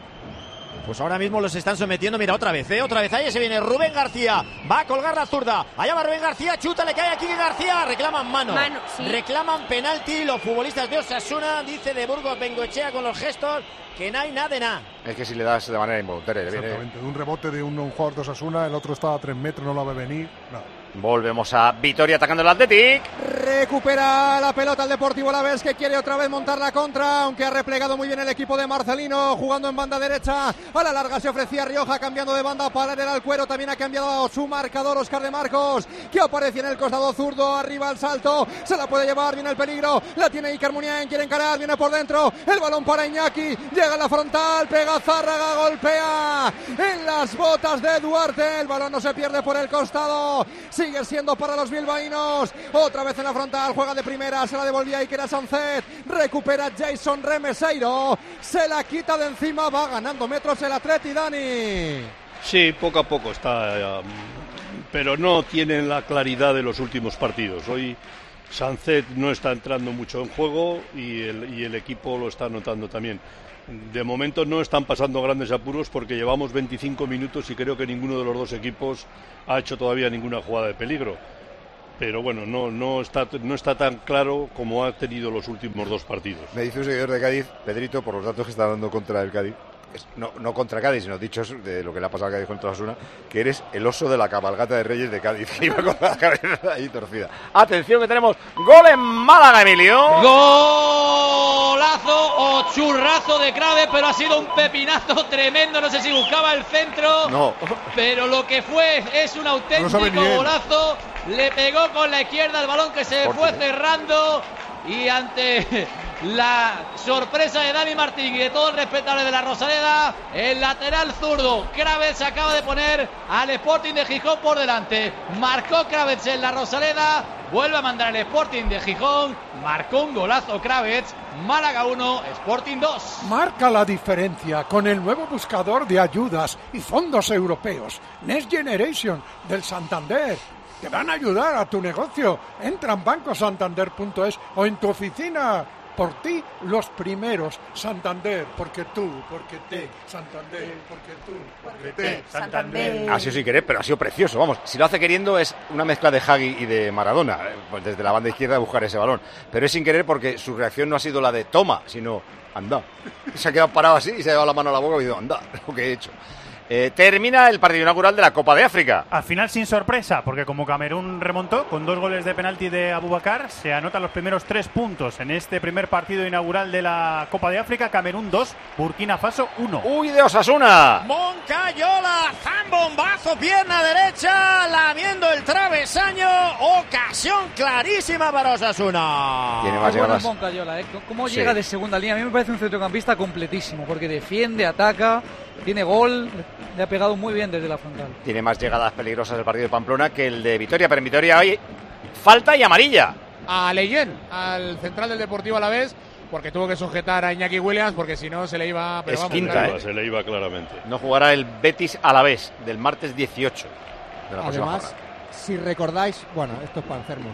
Pues ahora mismo los están sometiendo, mira, otra vez, ¿eh? Otra vez, ahí se viene Rubén García, va a colgar la zurda, allá va Rubén García, chuta, le cae a Quique García, reclaman mano, Mano, sí. reclaman penalti, los futbolistas de Osasuna, dice de Burgos Bengoechea con los gestos, que no hay nada de nada. Es que si le das de manera involuntaria, le viene. Exactamente, de un rebote de un, un jugador de Osasuna, el otro estaba a tres metros, no lo ve venir, nada. Volvemos a Vitoria atacando el Athletic. Recupera la pelota el Deportivo Alavés, que quiere otra vez montar la contra, aunque ha replegado muy bien el equipo de Marcelino, jugando en banda derecha. A la larga se ofrecía Rioja, cambiando de banda para el Alcuero. También ha cambiado su marcador Óscar de Marcos, que aparece en el costado zurdo. Arriba al salto, se la puede llevar, viene el peligro. La tiene Iker Muniain, quiere encarar, viene por dentro. El balón para Iñaki, llega a la frontal, pega Zárraga, golpea en las botas de Duarte. El balón no se pierde por el costado. Sigue siendo para los bilbaínos. Otra vez en la frontal, juega de primera, se la devolvía Iker a Sancet. Recupera Jason Remeseiro. Se la quita de encima, va ganando metros el Atleti, Dani. Sí, poco a poco está, um, pero no tienen la claridad de los últimos partidos. Hoy Sancet no está entrando mucho en juego y el, y el equipo lo está notando también. De momento no están pasando grandes apuros porque llevamos veinticinco minutos y creo que ninguno de los dos equipos ha hecho todavía ninguna jugada de peligro. Pero bueno, no, no, está, no está tan claro como ha tenido los últimos dos partidos. Me dice un seguidor de Cádiz, Pedrito, por los datos que está dando contra el Cádiz, es- no, no contra Cádiz, sino dichos de lo que le ha pasado al Cádiz contra Osasuna, que eres el oso de la cabalgata de Reyes de Cádiz, que iba con la cabeza ahí torcida. Atención, que tenemos gol en Málaga, Emilio. Golazo o churrazo de Crave, pero ha sido un pepinazo tremendo. No sé si buscaba el centro, No. pero lo que fue es un No lo sabe auténtico ni él. golazo. Le pegó con la izquierda el balón que se Por fue ti. cerrando. Y ante la sorpresa de Dani Martín y de todo el respetable de la Rosaleda, el lateral zurdo Kravets acaba de poner al Sporting de Gijón por delante. Marcó Kravets en la Rosaleda, vuelve a mandar el Sporting de Gijón, marcó un golazo Kravets. Málaga uno, Sporting dos. Marca la diferencia con el nuevo buscador de ayudas y fondos europeos, Next Generation del Santander. Te van a ayudar a tu negocio. Entra en banco santander punto es o en tu oficina. Por ti, los primeros. Santander, porque tú, porque te. Santander, porque tú, porque te. Santander. Ha sido sin querer, pero ha sido precioso. Vamos, si lo hace queriendo es una mezcla de Hagi y de Maradona, eh, pues desde la banda izquierda a buscar ese balón. Pero es sin querer porque su reacción no ha sido la de toma, sino anda. Se ha quedado parado así y se ha llevado la mano a la boca y ha dicho, anda, lo que he hecho. Eh, termina el partido inaugural de la Copa de África. Al final sin sorpresa, porque como Camerún remontó con dos goles de penalti de Abubakar, se anotan los primeros tres puntos en este primer partido inaugural de la Copa de África. Camerún dos, Burkina Faso uno. ¡Uy, de Osasuna! Moncayola, zambombazo, pierna derecha, lamiendo el travesaño, ocasión clarísima para Osasuna. Tiene más Qué bueno llegadas. es Moncayola, ¿eh? Cómo Sí. llega de segunda línea. A mí me parece un centrocampista completísimo, porque defiende, ataca, tiene gol, le ha pegado muy bien desde la frontal. Tiene más llegadas peligrosas el partido de Pamplona que el de Vitoria, pero en Vitoria hay falta y amarilla. A Leyen, al central del Deportivo Alavés, porque tuvo que sujetar a Iñaki Williams, porque si no se le iba... Pero Es vamos, quinta, claro. ¿eh? Se le iba claramente. No jugará el Betis Alavés del martes dieciocho de la próxima Además, jornada. si recordáis, bueno, esto es para enfermos.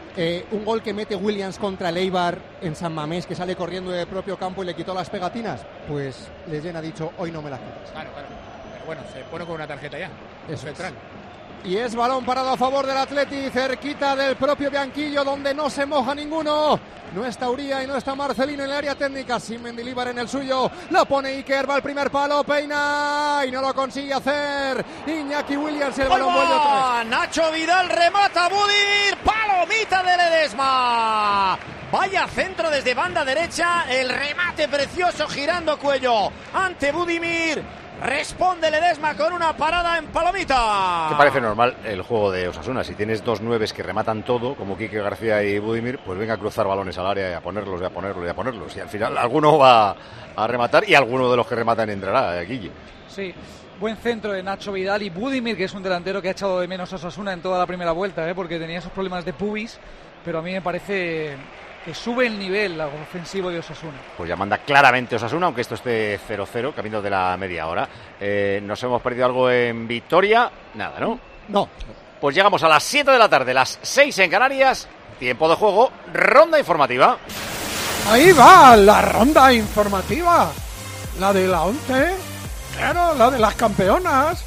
Eh, un gol que mete Williams contra el Eibar en San Mamés, que sale corriendo del propio campo y le quitó las pegatinas. Pues Leyen ha dicho, hoy no me las quitas. Claro, claro. Pero bueno, se pone con una tarjeta ya. Eso es. es. Y es balón parado a favor del Atleti, cerquita del propio Bianquillo, donde no se moja ninguno. No está Uría y no está Marcelino en el área técnica, sin Mendilibar en el suyo. Lo pone Iker, va al primer palo, peina y no lo consigue hacer. Iñaki Williams, el balón vuelve otra vez. Nacho Vidal remata, Budimir, palomita de Ledesma. Vaya centro desde banda derecha, el remate precioso girando Cuello ante Budimir. Responde Ledesma con una parada en palomita. Que parece normal el juego de Osasuna. Si tienes dos nueves que rematan todo, como Quique García y Budimir, pues venga a cruzar balones al área y a ponerlos, y a ponerlos, y a ponerlos. Y al final alguno va a rematar y alguno de los que rematan entrará, Guille. Sí, buen centro de Nacho Vidal y Budimir, que es un delantero que ha echado de menos a Osasuna en toda la primera vuelta, ¿eh? Porque tenía esos problemas de pubis, pero a mí me parece que sube el nivel ofensivo de Osasuna. Pues ya manda claramente Osasuna, aunque esto esté cero cero, camino de la media hora. Eh, ¿Nos hemos perdido algo en Vitoria? Nada, ¿no? No. Pues llegamos a las siete de la tarde, las seis en Canarias, tiempo de juego, ronda informativa. Ahí va la ronda informativa, la de la once, claro, la de las campeonas.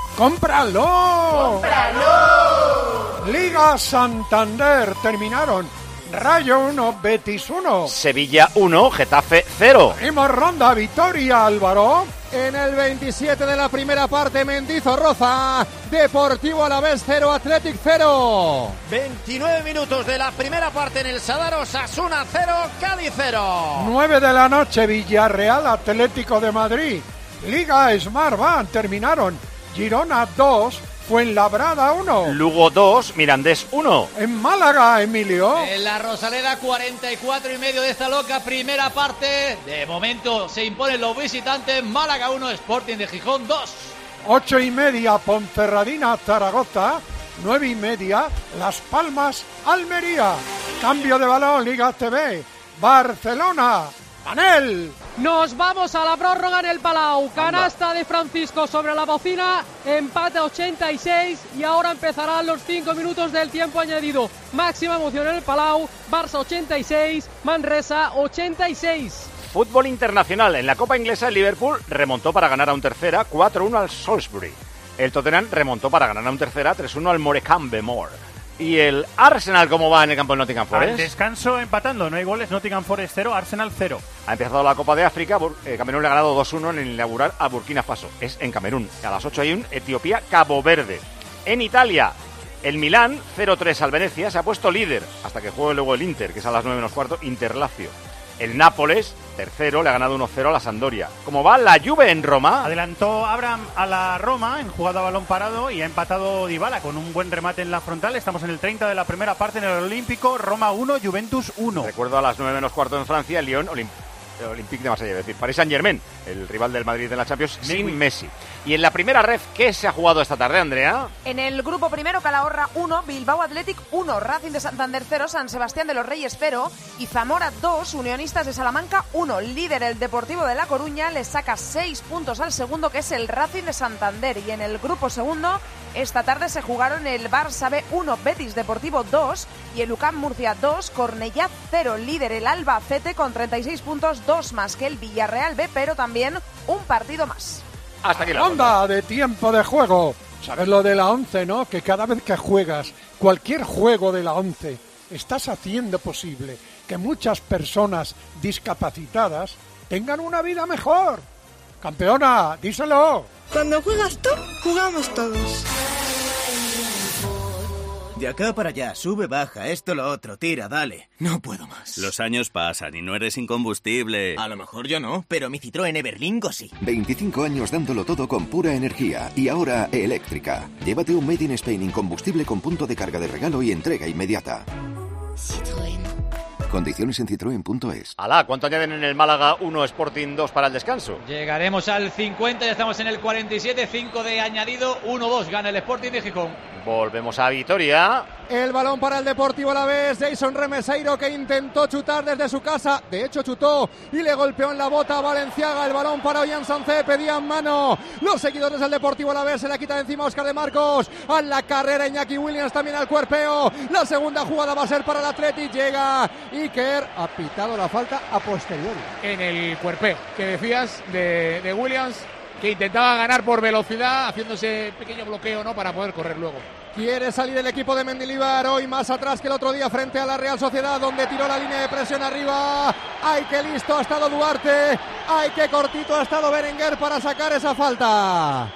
¡Cómpralo! ¡Cómpralo! Liga Santander, terminaron Rayo uno, Betis uno. Sevilla uno, Getafe cero. Hemos ronda, Vitoria, Álvaro. En el veintisiete de la primera parte, Mendizorroza, Deportivo Alavés cero, Athletic cero. veintinueve minutos de la primera parte en el Sadar, Osasuna cero, Cádiz cero. nueve de la noche, Villarreal, Atlético de Madrid. Liga Smartbank, terminaron Girona dos, Fuenlabrada uno. Lugo dos, Mirandés uno. En Málaga, Emilio. En la Rosaleda, cuarenta y cuatro y medio de esta loca primera parte. De momento se imponen los visitantes. Málaga uno, Sporting de Gijón dos. Ocho y media, Ponferradina, Zaragoza. Nueve y media, Las Palmas, Almería. Cambio de balón, Liga T V. Barcelona, Manel. Nos vamos a la prórroga en el Palau. Canasta de Francisco sobre la bocina. Empate ochenta y seis. Y ahora empezarán los cinco minutos del tiempo añadido. Máxima emoción en el Palau. Barça ochenta y seis. Manresa ochenta y seis. Fútbol internacional. En la Copa Inglesa, el Liverpool remontó para ganar a un tercera cuatro uno al Salisbury. El Tottenham remontó para ganar a un tercera tres uno al Morecambe Moor. ¿Y el Arsenal cómo va en el campo de Nottingham Forest? Al descanso empatando, no hay goles, Nottingham Forest cero, Arsenal cero. Ha empezado la Copa de África, eh, Camerún le ha ganado dos uno en el inaugural a Burkina Faso. Es en Camerún. A las ocho hay un Etiopía, Cabo Verde. En Italia, el Milán cero tres al Venecia, se ha puesto líder, hasta que juegue luego el Inter, que es a las nueve menos cuarto, Inter-Lazio. El Nápoles, tercero, le ha ganado uno cero a la Sampdoria. ¿Cómo va la Juve en Roma? Adelantó Abraham a la Roma en jugada a balón parado y ha empatado Dybala con un buen remate en la frontal. Estamos en el treinta de la primera parte en el Olímpico. Roma uno, Juventus uno. Recuerdo a las nueve menos cuarto en Francia, el Lyon, Olim- Olympique de Marsella, es decir, Paris Saint-Germain, el rival del Madrid de la Champions, sin Messi. Messi. Y en la primera ref, ¿qué se ha jugado esta tarde, Andrea? En el grupo primero, Calahorra uno, Bilbao Athletic uno, Racing de Santander cero, San Sebastián de los Reyes cero y Zamora dos, Unionistas de Salamanca uno. Líder el Deportivo de La Coruña, le saca seis puntos al segundo, que es el Racing de Santander. Y en el grupo segundo, esta tarde se jugaron el Barça B uno, Betis Deportivo dos y el U C A M Murcia dos, Cornellá cero. Líder el Albacete con treinta y seis puntos, dos más que el Villarreal B, pero también un partido más. Hasta aquí la ronda de tiempo de juego. ¿Sabes lo de la once, no? Que cada vez que juegas cualquier juego de la once, estás haciendo posible que muchas personas discapacitadas tengan una vida mejor. Campeona, díselo. Cuando juegas tú, jugamos todos. De acá para allá, sube, baja, esto, lo otro, tira, dale. No puedo más. Los años pasan y no eres incombustible. A lo mejor yo no, pero mi Citroën Everlingo sí. veinticinco años dándolo todo con pura energía y ahora eléctrica. Llévate un Made in Spain incombustible con punto de carga de regalo y entrega inmediata. Citroën. Condiciones en citroen punto es. Alá, ¿cuánto añaden en el Málaga uno Sporting dos para el descanso? Llegaremos al cincuenta, ya estamos en el cuarenta y siete, cinco de añadido, uno dos gana el Sporting de Gijón. Volvemos a Vitoria. El balón para el Deportivo Alavés. Jason Remeseiro, que intentó chutar desde su casa. De hecho chutó y le golpeó en la bota a Valenciaga. El balón para Ollán Sancé. Pedían mano los seguidores del Deportivo Alavés. Se la quita de encima Óscar de Marcos. A la carrera Iñaki Williams, también al cuerpeo. La segunda jugada va a ser para el Athletic. Llega Iker. Ha pitado la falta a posteriori. En el cuerpeo que decías de, de Williams, que intentaba ganar por velocidad, haciéndose pequeño bloqueo, ¿no?, para poder correr luego. Quiere salir el equipo de Mendilibar, hoy más atrás que el otro día frente a la Real Sociedad, donde tiró la línea de presión arriba. ¡Ay, qué listo ha estado Duarte! ¡Ay, qué cortito ha estado Berenguer para sacar esa falta!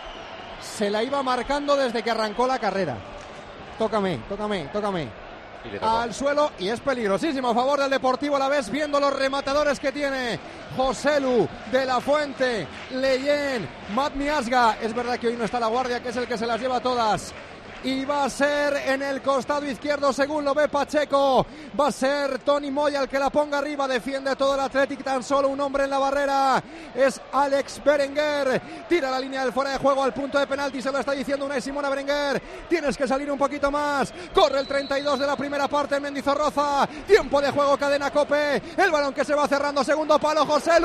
Se la iba marcando desde que arrancó la carrera. Tócame, tócame, tócame. Al suelo, y es peligrosísimo a favor del Deportivo Alavés, viendo los rematadores que tiene Joselu, De La Fuente, Leyen, Matt Miasga. Es verdad que hoy no está la guardia, que es el que se las lleva todas. Y va a ser en el costado izquierdo, según lo ve Pacheco. Va a ser Tony Moya el que la ponga arriba. Defiende todo el Athletic, tan solo un hombre en la barrera. Es Alex Berenguer. Tira la línea del fuera de juego al punto de penalti. Se lo está diciendo Unai Simón a Berenguer. Tienes que salir un poquito más. Corre el treinta y dos de la primera parte en Mendizorroza. Tiempo de juego, cadena Cope. El balón que se va cerrando, segundo palo,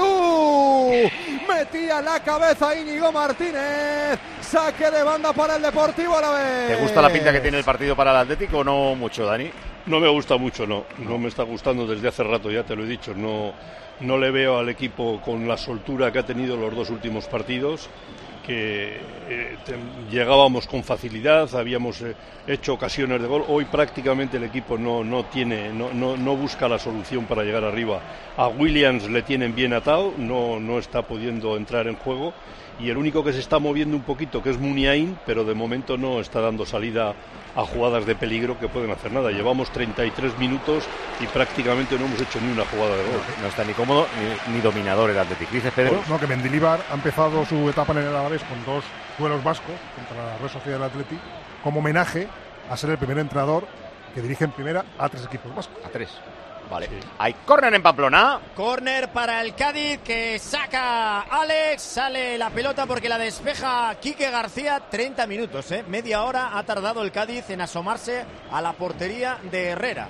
Joselu. Metía la cabeza Íñigo Martínez. Saque de banda para el Deportivo Alavés. ¿Te gusta la pinta que tiene el partido para el Atlético o no mucho, Dani? No me gusta mucho, no. No me está gustando desde hace rato, ya te lo he dicho. No, no le veo al equipo con la soltura que ha tenido los dos últimos partidos, que eh, te, llegábamos con facilidad, habíamos eh, hecho ocasiones de gol. Hoy prácticamente el equipo no, no tiene, no, no, no busca la solución para llegar arriba. A Williams le tienen bien atado, no, no está pudiendo entrar en juego. Y el único que se está moviendo un poquito, que es Muniain, pero de momento no está dando salida a jugadas de peligro que pueden hacer nada. Llevamos treinta y tres minutos y prácticamente no hemos hecho ni una jugada de gol. No, no está ni cómodo ni, ni dominador el Atlético. ¿Dices, Pedro? No, que Mendilibar ha empezado su etapa en el Alavés con dos duelos vascos contra la Real Sociedad del Atlético, como homenaje a ser el primer entrenador que dirige en primera a tres equipos vascos. A tres. Vale. Sí. Hay córner en Pamplona. Córner para el Cádiz, que saca Alex. Sale la pelota porque la despeja Quique García. treinta minutos, ¿eh? Media hora ha tardado el Cádiz en asomarse a la portería de Herrera.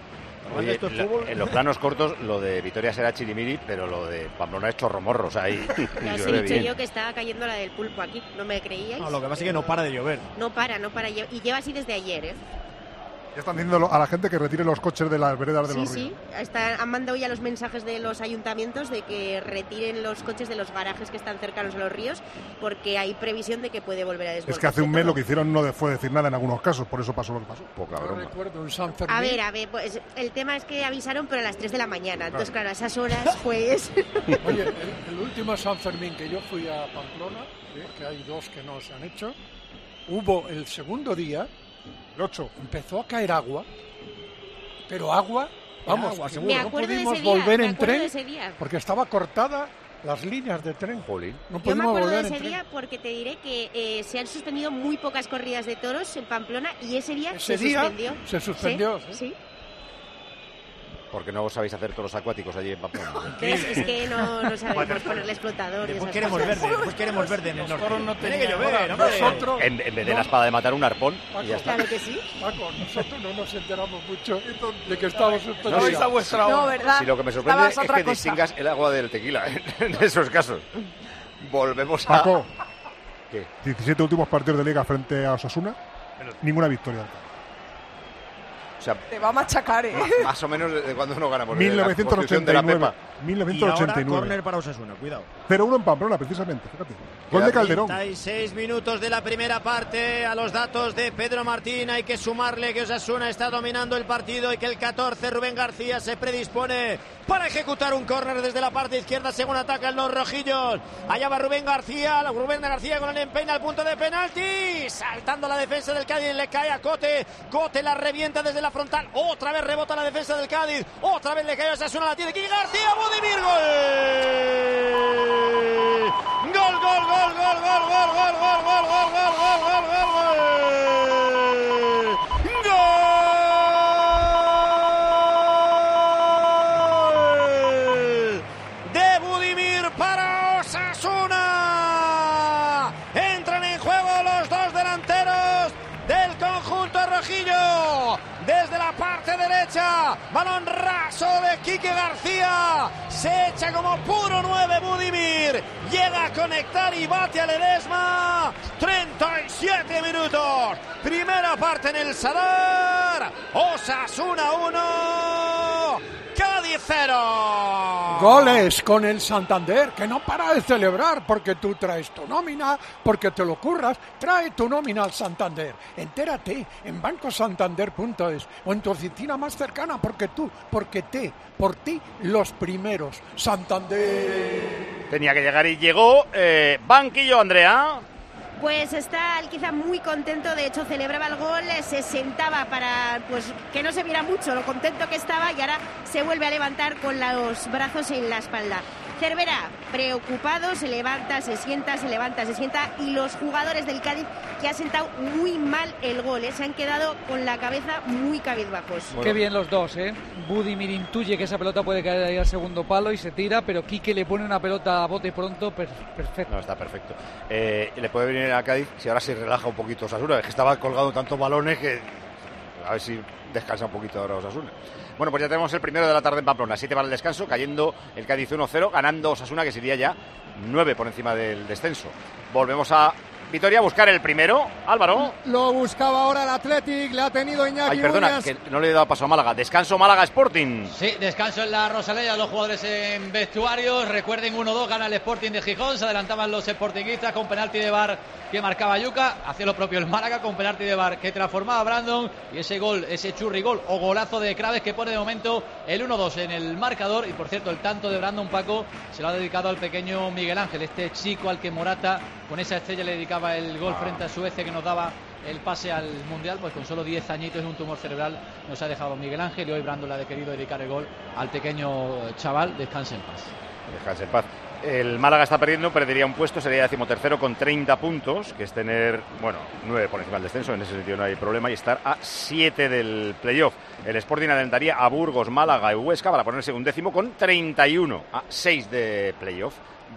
Oye, lo, en los planos cortos lo de Vitoria será chirimiri, pero lo de Pamplona es chorromorro. O sea, ahí ya os he dicho yo que estaba cayendo la del pulpo aquí. ¿No me creíais? No, lo que pasa es que no para de llover. No para, no para. Y lleva así desde ayer, ¿eh? Ya están diciendo a la gente que retire los coches de las veredas de sí, los ríos. Sí, sí. Han mandado ya los mensajes de los ayuntamientos de que retiren los coches de los garajes que están cercanos a los ríos, porque hay previsión de que puede volver a desbordarse. Es que hace un mes todo. Lo que hicieron no fue decir nada en algunos casos, por eso pasó lo que pasó. Poca broma. Recuerdo un San Fermín. A ver, a ver, pues el tema es que avisaron, pero a las tres de la mañana. Entonces, claro, a esas horas, pues... Oye, el, el último San Fermín que yo fui a Pamplona, ¿sí?, que hay dos que no se han hecho, hubo el segundo día, el ocho, empezó a caer agua. Pero agua, vamos, agua, seguro, no pudimos día, volver en tren de porque estaba cortada las líneas de tren. Jolín. No Yo me acuerdo de ese día tren. Porque te diré que eh, se han suspendido muy pocas corridas de toros en Pamplona y ese día ese se día suspendió. Se suspendió, ¿Sí? ¿Sí? Porque no sabéis hacer toros acuáticos allí en Pamplona. Es, es que no, no sabemos ponerle explotador. Después queremos cosas. verde, después queremos verde en el norte. No tiene que llover, nosotros, en, en vez de no. la espada de matar un arpón, Paco, y ya está. Claro que sí. Paco, nosotros no nos enteramos mucho de que estamos suspendidos. No, a vuestra no, ¿verdad? Si lo que me sorprende es que cosa. distingas el agua del tequila en esos casos. Volvemos a... Paco, ¿qué? diecisiete últimos partidos de Liga frente a Osasuna, ninguna victoria. O sea, te va a machacar, ¿eh? Más o menos de cuando uno gana por mil novecientos ochenta y nueve. mil novecientos ochenta y nueve. Y ahora córner para Osasuna, cuidado. cero uno en Pamplona, precisamente, fíjate. Gol de Calderón. treinta y seis minutos de la primera parte. A los datos de Pedro Martín hay que sumarle que Osasuna está dominando el partido y que el catorce, Rubén García, se predispone para ejecutar un córner desde la parte izquierda según atacan los rojillos. Allá va Rubén García, Rubén García con el empeine al punto de penalti. Saltando la defensa del Cádiz, le cae a Cote. Cote la revienta desde la frontal. Otra vez rebota la defensa del Cádiz. Otra vez le cae a Osasuna, la tiene Quique García. Budimir, gol. Gol, gol, gol, gol, gol, gol, gol, gol, gol, gol, gol, gol, gol, gol, gol. derecha, balón raso de Quique García, se echa como puro nueve Budimir, llega a conectar y bate a Ledesma. Treinta y siete minutos, primera parte en el Sadar. Osasuna uno, Cádiz cero. Goles con el Santander, que no para de celebrar porque tú traes tu nómina, porque te lo curras. Trae tu nómina al Santander. Entérate en banco santander punto es o en tu oficina más cercana, porque tú, porque te, por ti, los primeros. Santander. Tenía que llegar y llegó. Eh, banquillo, Andrea. Pues está quizá muy contento, de hecho celebraba el gol, se sentaba para pues que no se viera mucho lo contento que estaba y ahora se vuelve a levantar con los brazos en la espalda. Cervera, preocupado, se levanta, se sienta, se levanta, se sienta, y los jugadores del Cádiz, que ha sentado muy mal el gol, ¿eh? Se han quedado con la cabeza muy cabizbajos. Bueno. Qué bien los dos, ¿eh? Budimir intuye que esa pelota puede caer ahí al segundo palo y se tira, pero Quique le pone una pelota a bote pronto, per perfecto. No, está perfecto. Eh, le puede venir a Cádiz si ahora se relaja un poquito Osasuna, es que estaba colgado tantos balones que a ver si descansa un poquito ahora Osasuna. Bueno, pues ya tenemos el primero de la tarde en Pamplona, siete para el descanso, cayendo el Cádiz uno cero, ganando Osasuna, que sería ya nueve por encima del descenso. Volvemos a Vitoria a buscar el primero. Álvaro. Lo buscaba ahora el Athletic, le ha tenido Iñaki. Ay, perdona, Muñoz. que no le he dado paso a Málaga. Descanso Málaga Sporting. Sí, descanso en la Rosaleda, los jugadores en vestuarios. Recuerden, uno dos gana el Sporting de Gijón. Se adelantaban los sportinguistas con penalti de V A R que marcaba Yuca. Hacía lo propio el Málaga con penalti de V A R que transformaba a Brandon. Y ese gol, ese churrigol o golazo de Craves que pone de momento el uno dos en el marcador. Y por cierto, el tanto de Brandon, Paco, se lo ha dedicado al pequeño Miguel Ángel, este chico al que Morata con esa estrella le dedicaba el gol frente a Suecia, que nos daba el pase al Mundial. Pues con solo diez añitos y un tumor cerebral nos ha dejado Miguel Ángel, y hoy Brandon le ha querido dedicar el gol al pequeño chaval. Descanse en paz. Descanse en paz. El Málaga está perdiendo, perdería un puesto, sería decimotercero con treinta puntos, que es tener, bueno, nueve por encima del descenso, en ese sentido no hay problema, y estar a siete del playoff. El Sporting adelantaría a Burgos, Málaga y Huesca para ponerse un décimo con treinta y uno, a seis de playoff.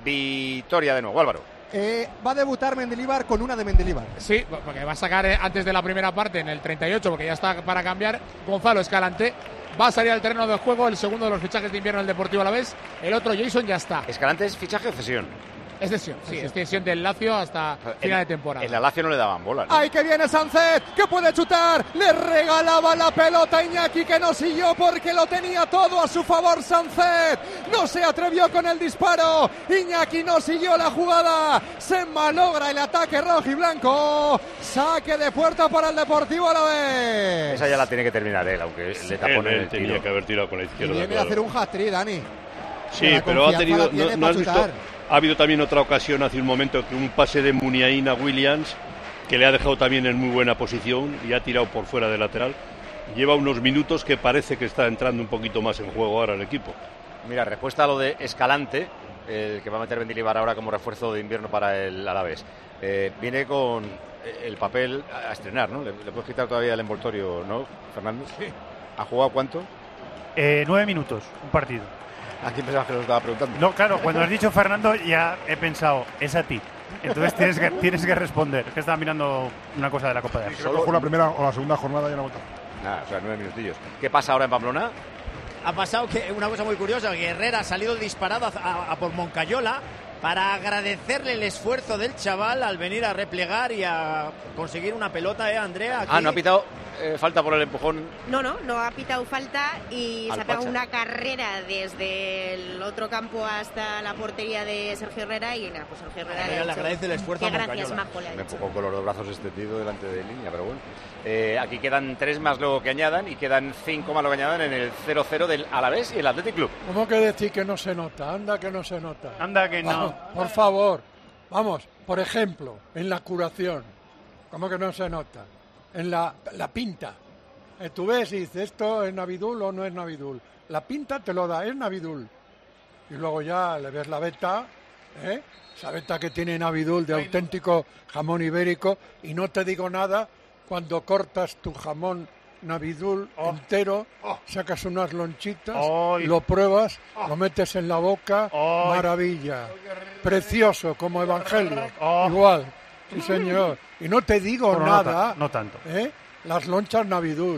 Vitoria de nuevo, Álvaro. Eh, va a debutar Mendilibar con una de Mendilibar. Sí, porque va a sacar eh, antes de la primera parte, en el treinta y ocho, porque ya está para cambiar, Gonzalo Escalante. Va a salir al terreno de juego, el segundo de los fichajes de invierno del Deportivo Alavés. El otro, Jason, ya está. ¿Escalante es fichaje o cesión? Es cesión, sí, es cesión del Lazio hasta final de temporada. En la Lazio no le daban bola, ¿no? ¡Ay, que viene Sancet! ¡Que puede chutar! Le regalaba la pelota a Iñaki, que no siguió porque lo tenía todo a su favor Sancet. No se atrevió con el disparo. Iñaki no siguió la jugada. Se malogra el ataque rojo y blanco. Saque de puerta para el Deportivo Alavés. Esa ya la tiene que terminar él, aunque le tapó en el tenía tiro. que haber tirado con la Y izquierda. viene Claro. a hacer un hat-trick, Dani. Sí, La pero ha confianza tenido. la tiene No, no para has visto. chutar. Ha habido también otra ocasión hace un momento que un pase de Muniain a Williams, que le ha dejado también en muy buena posición y ha tirado por fuera de lateral. Lleva unos minutos que parece que está entrando un poquito más en juego ahora el equipo. Mira, respuesta a lo de Escalante, el que va a meter Mendilibar ahora como refuerzo de invierno para el Alavés. Eh, viene con el papel a estrenar, ¿no? Le, le puedes quitar todavía el envoltorio, ¿no, Fernando? Sí. ¿Ha jugado cuánto? Eh, nueve minutos, un partido. ¿A quién pensabas que lo estaba preguntando? No, claro, cuando has dicho Fernando ya he pensado, es a ti. Entonces tienes que, tienes que responder. Es que estaba mirando una cosa de la Copa de África. Creo que fue la primera o la segunda jornada y una vuelta. Nada, o sea, nueve minutillos. ¿Qué pasa ahora en Pamplona? Ha pasado que una cosa muy curiosa, que Herrera ha salido disparado a, a, a por Moncayola para agradecerle el esfuerzo del chaval al venir a replegar y a conseguir una pelota, ¿eh, Andrea? Aquí. Ah, no ha pitado eh, falta por el empujón. No, no, no ha pitado falta y Al se ha pegado Pacha. una carrera desde el otro campo hasta la portería de Sergio Herrera y nada, pues Sergio Herrera Herrera le ha agradece el esfuerzo Qué a gracias, Moncayola. Majo, le ha Un dicho. empujón con los dos brazos extendidos delante de línea, pero bueno. Eh, aquí quedan tres más luego que añadan y quedan cinco más luego que añadan en el cero cero del Alavés y el Athletic Club. ¿Cómo que decir que no se nota? Anda que no se nota. Anda que no. Vamos, por favor. Vamos, por ejemplo, en la curación. ¿Cómo que no se nota? En la, la pinta. Eh, tú ves y dices, ¿esto es Navidul o no es Navidul? La pinta te lo da, es Navidul. Y luego ya le ves la veta, ¿eh? Esa veta que tiene Navidul de auténtico jamón ibérico. Y no te digo nada cuando cortas tu jamón Navidul Oh. entero, sacas unas lonchitas, Ay. lo pruebas, lo metes en la boca, Ay. maravilla. Precioso, como Evangelio. Oh. Igual, sí señor. Y no te digo Bueno, no nada, ta- no tanto. ¿eh? Las lonchas Navidul.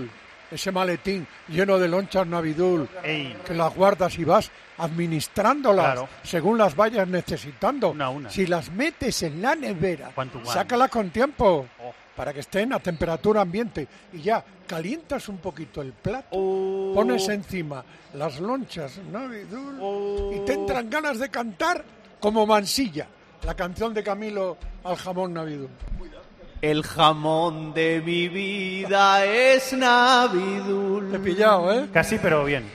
ese maletín lleno de lonchas Navidul, Ey. que las guardas y vas administrándolas claro. según las vayas necesitando. Una, una. Si las metes en la nevera, sácalas con tiempo oh. para que estén a temperatura ambiente y ya calientas un poquito el plato, oh. pones encima las lonchas Navidul oh. y te entran ganas de cantar como Mansilla, la canción de Camilo al jamón Navidul. El jamón de mi vida es Navidul. Te he pillado, ¿eh? Casi, pero bien.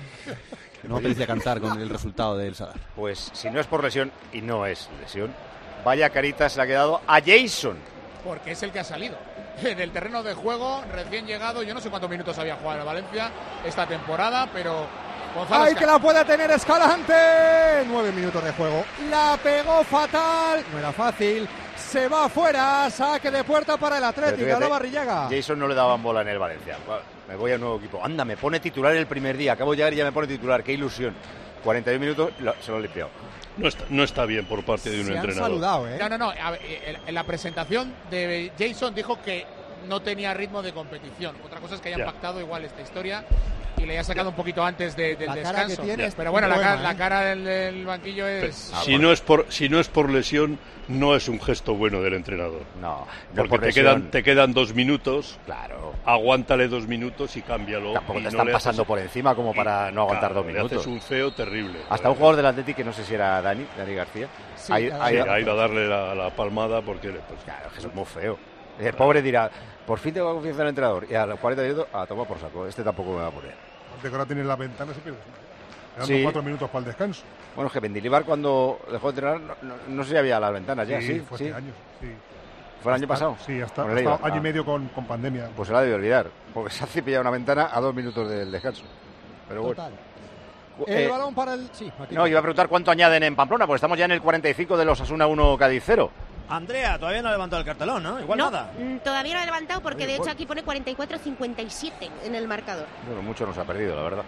No apetece cantar con el resultado del Sadar. Pues si no es por lesión, y no es lesión, vaya carita se le ha quedado a Jason. Porque es el que ha salido del terreno de juego, recién llegado. Yo no sé cuántos minutos había jugado en Valencia esta temporada, pero... ¡Ay, Escal- que la puede tener Escalante! Nueve minutos de juego. La pegó fatal. No era fácil. Se va afuera, saque de puerta para el Atlético, ahora Barrillaga. Jason no le daban bola en el Valencia. Me voy al nuevo equipo. Anda, me pone titular el primer día. Acabo de llegar y ya me pone titular. Qué ilusión. cuarenta y un minutos, lo, se lo he limpiado. No está, no está bien por parte de un se entrenador. Han saludado, ¿eh? No, no, no. A, en la presentación de Jason dijo que no tenía ritmo de competición. Otra cosa es que hayan ya. pactado igual esta historia y le haya sacado un poquito antes de, del la descanso. Cara que tienes, pero bueno, la, buena, cara, ¿eh? la cara del, del banquillo es... Ah, si, bueno. no es por, si no es por lesión, no es un gesto bueno del entrenador. No, no porque por te lesión. quedan, te quedan dos minutos. Claro. Aguántale dos minutos y cámbialo. Tampoco y te no están le pasando haces... por encima como para no aguantar claro, dos minutos. Le haces un feo terrible. Hasta un jugador del Atlético, que no sé si era Dani, Dani García, sí, ha, ha, sí, ha ido a darle la, la palmada porque... Pues, claro, que es muy feo. El claro. pobre dirá, por fin tengo confianza en el entrenador. Y a los cuarenta minutos, a tomar por saco. Este tampoco me va a poner. De que ahora tiene la ventana, se pierde. Quedan Sí. cuatro minutos para el descanso. Bueno, es que Mendilibar cuando dejó de entrenar, no, no, no sé si había las ventanas ya, sí. sí. Fue sí. este año, sí. ¿Fue el año hasta, pasado? Sí, hasta, Bueno, hasta digo, año ah. y medio con, con pandemia. Pues se la debe olvidar, porque se ha cepillado una ventana a dos minutos del descanso. Pero Total. bueno. El Eh, balón para el... Sí, aquí no, iba a preguntar cuánto añaden en Pamplona, porque estamos ya en el cuarenta y cinco de los Osasuna uno Cádiz cero. Andrea, todavía no ha levantado el cartelón, ¿no? Igual no, nada. mm, todavía no ha levantado porque Oye, de hecho pues. aquí pone cuarenta y cuatro cincuenta y siete en el marcador. Bueno, mucho nos ha perdido, la verdad.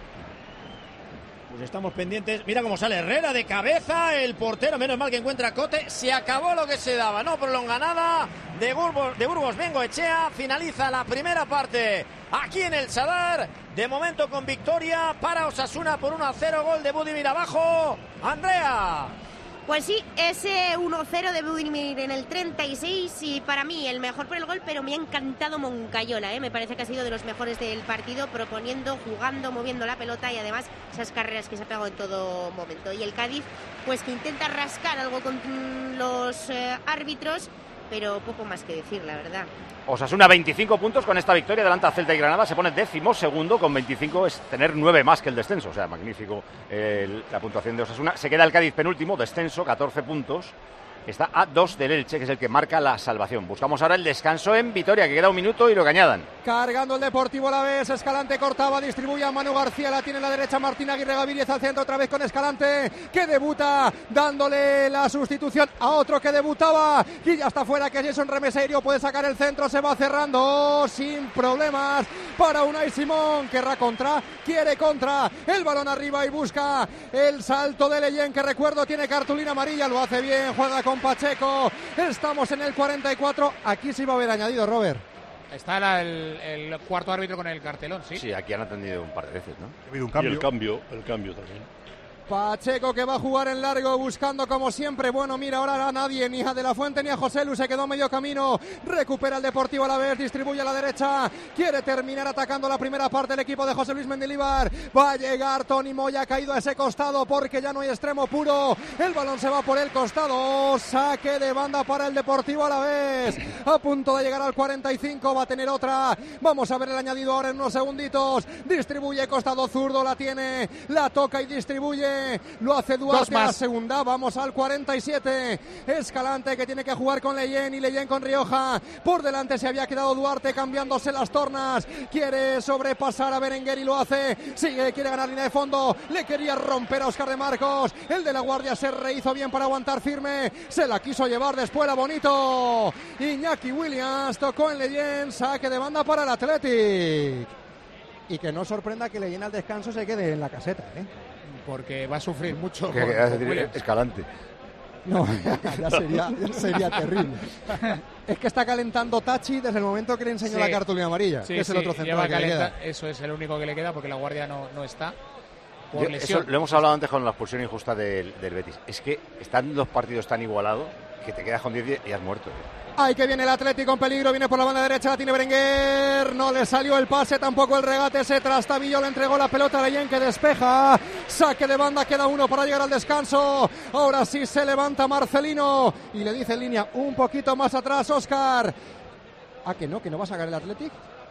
Pues estamos pendientes. Mira cómo sale Herrera de cabeza. El portero, menos mal que encuentra Cote. Se acabó lo que se daba. No prolonga nada. De Burgos, de Burgos Bengoechea. Finaliza la primera parte aquí en el Sadar. De momento con victoria para Osasuna por uno a cero. Gol de Budimir abajo. Andrea. Pues sí, ese uno cero de Budimir en el treinta y seis y para mí el mejor por el gol, pero me ha encantado Moncayola, ¿eh? Me parece que ha sido de los mejores del partido, proponiendo, jugando, moviendo la pelota y además esas carreras que se ha pegado en todo momento. Y el Cádiz, pues que intenta rascar algo con los eh, árbitros, pero poco más que decir, la verdad. Osasuna veinticinco puntos con esta victoria delante a Celta y Granada, se pone décimo segundo con veinticinco, es tener nueve más que el descenso, o sea, magnífico eh, la puntuación de Osasuna. Se queda el Cádiz penúltimo, descenso, catorce puntos, está a dos del Elche, que es el que marca la salvación. Buscamos ahora el descanso en Vitoria, que queda un minuto y lo que añadan. Cargando el Deportivo la vez, Escalante cortaba, distribuye a Manu García, la tiene en la derecha Martín Aguirre Gaviria al centro otra vez con Escalante, que debuta dándole la sustitución a otro que debutaba y ya está fuera, que Jason Remeseiro puede sacar el centro, se va cerrando sin problemas para Unai Simón, querrá contra, quiere contra, el balón arriba y busca el salto de Leyen, que recuerdo tiene cartulina amarilla, lo hace bien, juega con Pacheco. Estamos en el cuarenta y cuatro. Aquí se iba a haber añadido, Robert. Está la, el, el cuarto árbitro con el cartelón, sí. Sí, aquí han atendido un par de veces, ¿no? Ha habido un cambio. Y el cambio, el cambio también. Pacheco que va a jugar en largo buscando como siempre. Bueno, mira, ahora a nadie, ni a De La Fuente ni a José Lu, se quedó medio camino. Recupera el Deportivo a la vez, distribuye a la derecha. Quiere terminar atacando la primera parte el equipo de José Luis Mendilibar. Va a llegar Tony Moya, ha caído a ese costado porque ya no hay extremo puro. El balón se va por el costado. Saque de banda para el Deportivo a la vez. A punto de llegar al cuarenta y cinco, va a tener otra. Vamos a ver el añadido ahora en unos segunditos. Distribuye costado zurdo, la tiene, la toca y distribuye. Lo hace Duarte a la segunda. Vamos al cuarenta y siete. Escalante que tiene que jugar con Leyen y Leyen con Rioja. Por delante se había quedado Duarte cambiándose las tornas. Quiere sobrepasar a Berenguer y lo hace. Sigue, quiere ganar línea de fondo. Le quería romper a Óscar de Marcos. El de la Guardia se rehizo bien para aguantar firme. Se la quiso llevar después a Bonito. Iñaki Williams tocó en Leyen. Saque de banda para el Athletic. Y que no sorprenda que Leyen al descanso se quede en la caseta, ¿eh? Porque va a sufrir mucho. ¿Qué con, quieres con decir? Williams. Escalante. No, ya sería, ya sería terrible. Es que está calentando Tachi desde el momento que le enseñó Sí. la cartulina amarilla, Sí, que es el sí, otro central lleva que le calenta- queda. Eso es el único que le queda porque la guardia no, no está por Yo- lesión. eso lo hemos hablado antes con la expulsión injusta del, del Betis. Es que están los partidos tan igualados que te quedas con diez y has muerto. ¿eh? Ahí que viene el Atlético en peligro, viene por la banda derecha, la tiene Berenguer, no le salió el pase, tampoco el regate, se trastabilló, le entregó la pelota a Leyen que despeja, saque de banda, queda uno para llegar al descanso, ahora sí se levanta Marcelino y le dice en línea un poquito más atrás Óscar. Ah, que no, que no va a sacar el Atlético.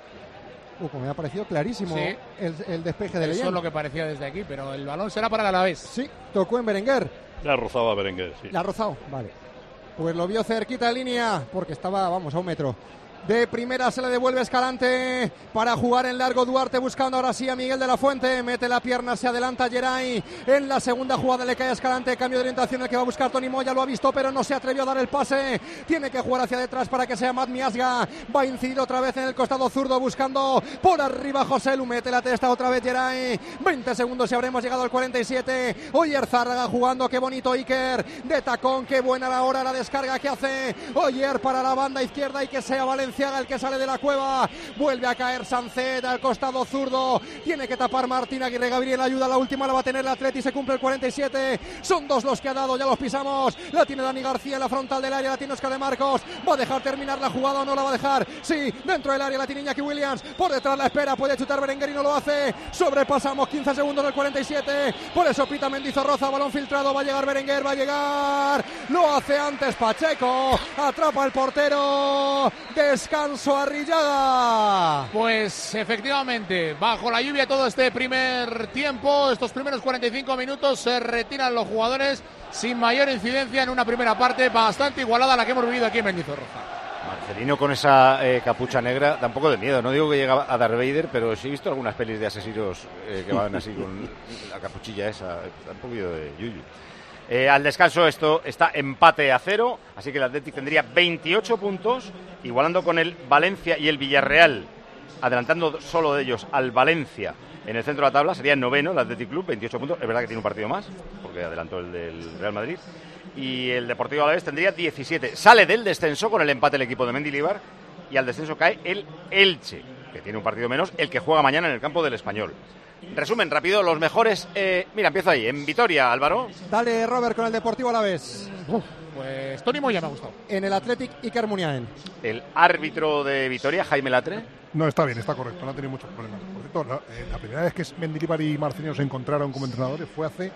Uh, como me ha parecido clarísimo Sí. el, el despeje de Eso Leyen. es lo que parecía desde aquí, pero el balón será para el Alavés. Sí, tocó en Berenguer. La rozaba Berenguer, sí. La ha rozado, vale. Pues lo vio cerquita de línea, porque estaba, vamos, a un metro. De primera se le devuelve Escalante para jugar en largo. Duarte buscando ahora sí a Miguel de la Fuente. Mete la pierna, se adelanta Geray. En la segunda jugada le cae a Escalante. Cambio de orientación el que va a buscar Toni Moya. Lo ha visto, pero no se atrevió a dar el pase. Tiene que jugar hacia detrás para que sea Matt Miasga. Va a incidir otra vez en el costado zurdo buscando por arriba José Lu. Mete la testa otra vez Geray. veinte segundos y habremos llegado al cuarenta y siete. Oyer Zárraga jugando. Qué bonito Iker. De tacón, qué buena la hora la descarga que hace Oyer para la banda izquierda y que sea Valencia el que sale de la cueva. Vuelve a caer Sancet al costado zurdo. Tiene que tapar Martín Aguirre. Gabriel ayuda. La última la va a tener el Atleti. Se cumple el cuarenta y siete. Son dos los que ha dado. Ya los pisamos. La tiene Dani García en la frontal del área. La tiene Oscar de Marcos. ¿Va a dejar terminar la jugada o no la va a dejar? Sí, dentro del área la tiene Iñaki Williams. Por detrás la espera. Puede chutar Berenguer y no lo hace. Sobrepasamos quince segundos del cuarenta y siete. Por eso pita Mendizorroza. Balón filtrado. Va a llegar Berenguer. Va a llegar. Lo hace antes Pacheco. Atrapa el portero. Descanso Arrillaga. Pues efectivamente, bajo la lluvia todo este primer tiempo, estos primeros cuarenta y cinco minutos, se retiran los jugadores sin mayor incidencia en una primera parte bastante igualada a la que hemos vivido aquí en Mendizorroza. Marcelino con esa eh, capucha negra da un poco de miedo. No digo que llega a Darth Vader, pero sí he visto algunas pelis de asesinos eh, que van así con la capuchilla esa. Da un poquito de yuyu. Eh, al descanso esto está empate a cero, así que el Athletic tendría veintiocho puntos, igualando con el Valencia y el Villarreal, adelantando solo de ellos al Valencia en el centro de la tabla. Sería noveno el Athletic Club, veintiocho puntos. Es verdad que tiene un partido más, porque adelantó el del Real Madrid. Y el Deportivo Alavés tendría diecisiete. Sale del descenso con el empate el equipo de Mendilibar, y al descenso cae el Elche, que tiene un partido menos, el que juega mañana en el campo del Español. Resumen rápido, los mejores... Eh, mira, empiezo ahí, en Vitoria, Álvaro. Dale, Robert, con el Deportivo Alavés. Pues Toni Moya me ha gustado. En el Athletic, Iker Muniain. El árbitro de Vitoria, Jaime Latre. No, está bien, está correcto, no ha tenido muchos problemas. Por cierto, la, eh, la primera vez que Mendilibar y Marcelino se encontraron como entrenadores fue hace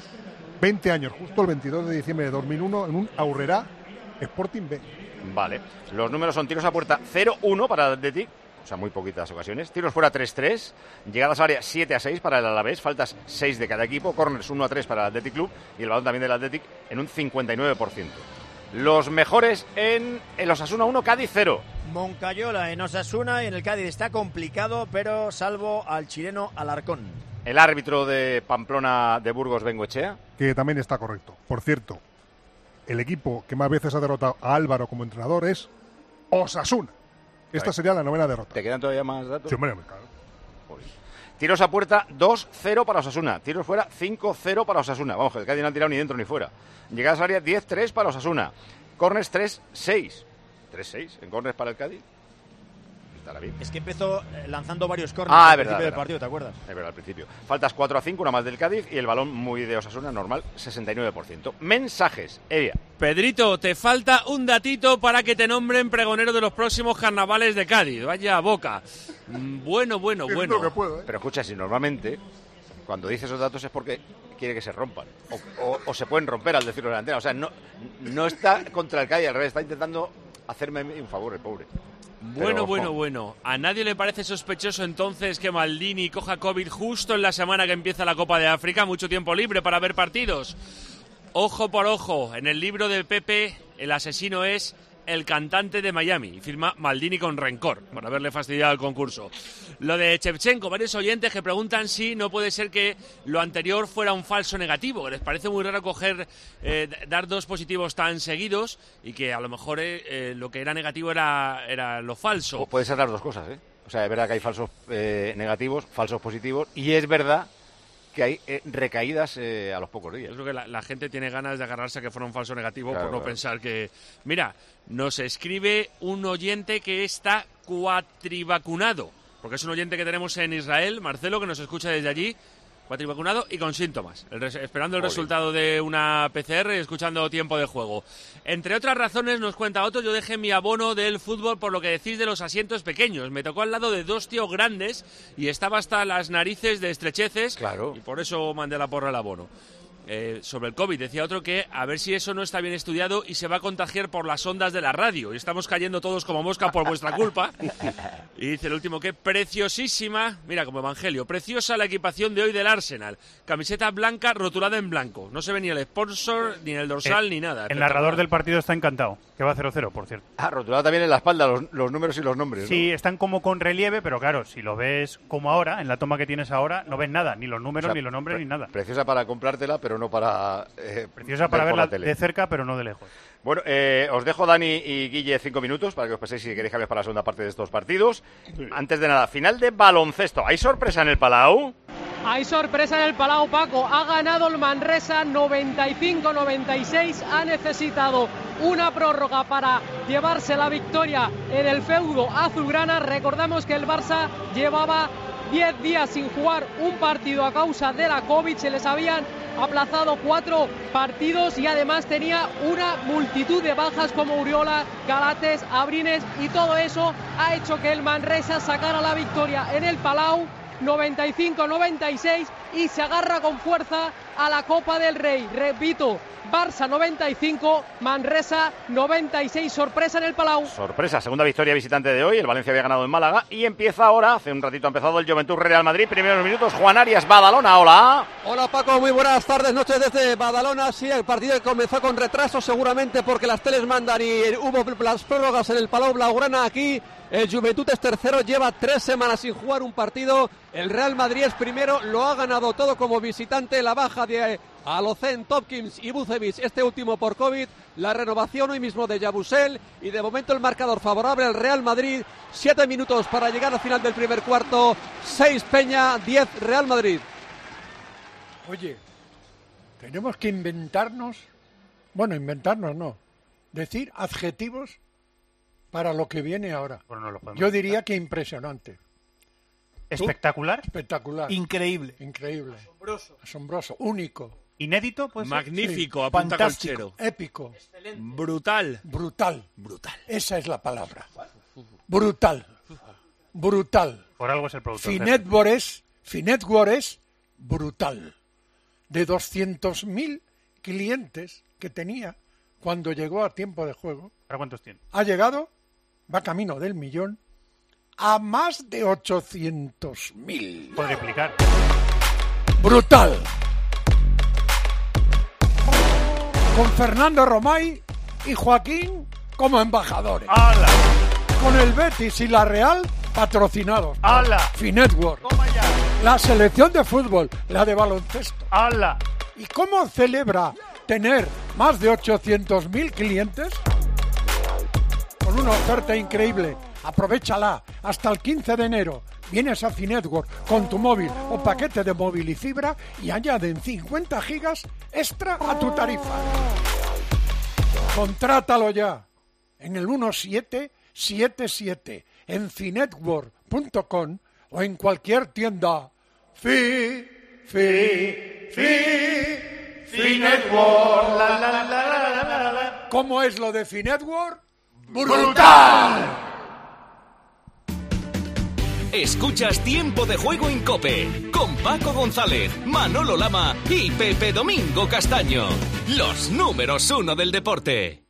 veinte años, justo el veintidós de diciembre de dos mil uno, en un Aurrera Sporting B. Vale, los números son tiros a puerta cero uno para el Athletic, o sea, muy poquitas ocasiones. Tiros fuera tres tres, llegadas al área siete a seis para el Alavés, faltas seis de cada equipo, corners uno a tres para el Athletic Club y el balón también del Athletic en un cincuenta y nueve por ciento. Los mejores en el Osasuna uno, Cádiz cero. Moncayola en Osasuna y en el Cádiz está complicado, pero salvo al chileno Alarcón. El árbitro de Pamplona de Burgos, Bengoechea. Que también está correcto. Por cierto, el equipo que más veces ha derrotado a Álvaro como entrenador es Osasuna. Esta sería la novena derrota. ¿Te quedan todavía más datos? Sí, hombre, claro. Tiros a puerta dos cero para Osasuna. Tiros fuera cinco cero para Osasuna. Vamos, que el Cádiz no ha tirado ni dentro ni fuera. Llegadas al área diez tres para Osasuna. Corners tres seis. tres seis en corners para el Cádiz. Estará bien. Es que empezó lanzando varios corners Ah, al es verdad, principio del verdad. partido, ¿te acuerdas? Es verdad, al principio. Faltas cuatro a cinco, una más del Cádiz y el balón muy de Osasuna, normal, sesenta y nueve por ciento. Mensajes, Evia. Pedrito, te falta un datito para que te nombren pregonero de los próximos carnavales de Cádiz. Vaya boca. Mm, Bueno, bueno, bueno. Pero escucha, si normalmente cuando dice esos datos es porque quiere que se rompan. O, o- o se pueden romper al decirlo en la antena. O sea, no, no está contra el Cádiz, al revés, está intentando hacerme un favor, el pobre. Bueno, Pero, bueno, ojo. bueno. ¿A nadie le parece sospechoso entonces que Maldini coja COVID justo en la semana que empieza la Copa de África? Mucho tiempo libre para ver partidos. Ojo por ojo, en el libro del Pepe, el asesino es el cantante de Miami y firma Maldini con rencor por haberle fastidiado el concurso. Lo de Shevchenko, varios oyentes que preguntan si no puede ser que lo anterior fuera un falso negativo, que les parece muy raro coger, eh, dar dos positivos tan seguidos y que a lo mejor eh, eh, lo que era negativo era, era lo falso. O puede ser las dos cosas, ¿eh? O sea, es verdad que hay falsos eh, negativos, falsos positivos, y es verdad que hay eh, recaídas eh, a los pocos días. Yo creo que la, la gente tiene ganas de agarrarse a que fuera un falso negativo Claro, por no claro. pensar que... Mira, nos escribe un oyente que está cuatrivacunado, porque es un oyente que tenemos en Israel, Marcelo, que nos escucha desde allí, cuatrivacunado y con síntomas, el res- esperando el Ole. resultado de una P C R y escuchando tiempo de juego. Entre otras razones, nos cuenta otro, yo dejé mi abono del fútbol por lo que decís de los asientos pequeños. Me tocó al lado de dos tíos grandes y estaba hasta las narices de estrecheces, Claro. y por eso mandé la porra al abono. Eh, sobre el COVID, decía otro que a ver si eso no está bien estudiado y se va a contagiar por las ondas de la radio. Y estamos cayendo todos como mosca por vuestra culpa. Y dice el último que preciosísima, mira como evangelio, preciosa la equipación de hoy del Arsenal. Camiseta blanca rotulada en blanco. No se ve ni el sponsor, ni el dorsal, Eh, ni nada. El narrador del partido está encantado, que va cero cero, por cierto. Ah, rotulado también en la espalda los, los números y los nombres, ¿no? Sí, están como con relieve, pero claro, si lo ves como ahora, en la toma que tienes ahora, no ves nada, ni los números, O sea, ni los nombres, pre- ni nada. Preciosa para comprártela, pero no para... eh, Preciosa para ver por verla la tele. de cerca, pero no de lejos. Bueno, eh, os dejo, Dani y Guille, cinco minutos para que os paséis si queréis cambiar para la segunda parte de estos partidos. Antes de nada, final de baloncesto. ¿Hay sorpresa en el Palau? Hay sorpresa en el Palau, Paco. Ha ganado el Manresa noventa y cinco noventa y seis. Ha necesitado una prórroga para llevarse la victoria en el feudo azulgrana. Recordamos que el Barça llevaba diez días sin jugar un partido a causa de la COVID. Se les habían aplazado cuatro partidos y además tenía una multitud de bajas como Uriola, Galates, Abrines, y todo eso ha hecho que el Manresa sacara la victoria en el Palau noventa y cinco noventa y seis y se agarra con fuerza a la Copa del Rey. Repito, Barça noventa y cinco, Manresa noventa y seis, sorpresa en el Palau. Sorpresa, segunda victoria visitante de hoy. El Valencia había ganado en Málaga y empieza ahora, hace un ratito ha empezado el Juventud Real Madrid. Primeros minutos, Juan Arias, Badalona, hola. Hola Paco, muy buenas tardes, noches desde Badalona. Sí, el partido que comenzó con retraso seguramente porque las teles mandan y hubo las prórrogas en el Palau Blaugrana. Aquí el Juventud es tercero, lleva tres semanas sin jugar un partido. El Real Madrid es primero, lo ha ganado todo como visitante. La baja de Alocen, Topkins y Bucevic, este último por COVID. La renovación hoy mismo de Yabusel y de momento el marcador favorable al Real Madrid. Siete minutos para llegar al final del primer cuarto. Seis Peña, diez Real Madrid. Oye, tenemos que inventarnos, bueno, inventarnos no, decir adjetivos para lo que viene ahora. Bueno, no lo podemos Yo diría que impresionante. ¿Espectacular? Espectacular. Increíble. Increíble. Asombroso. Asombroso. Único. ¿Inédito? Pues magnífico, Sí. apunta Fantástico. Colchero. Épico. Brutal. Brutal. Brutal. Esa es la palabra. Brutal. Brutal. Por algo es el productor. Finetwork es, Finetwork es brutal. De doscientos mil clientes que tenía cuando llegó a tiempo de juego, ¿Para cuántos tiene? ha llegado, va camino del millón, a más de ochocientos mil. Puede explicar. Brutal. Con Fernando Romay y Joaquín como embajadores. ¡Hala! Con el Betis y la Real patrocinados. ¡Hala! Finetwork. ¡Toma ya! La selección de fútbol, la de baloncesto. ¡Hala! ¿Y cómo celebra tener más de ochocientos mil clientes? Con una oferta increíble. Aprovéchala hasta el quince de enero. Vienes a Finetwork con tu móvil o paquete de móvil y fibra y añaden cincuenta gigas extra a tu tarifa. Contrátalo ya en el uno siete siete siete en finetwork punto com o en cualquier tienda. Fi, fi, fi, Finetwork. La, la, la, la, la, la. ¿Cómo es lo de Finetwork? ¡Brutal! Escuchas Tiempo de Juego en COPE con Paco González, Manolo Lama y Pepe Domingo Castaño. Los números uno del deporte.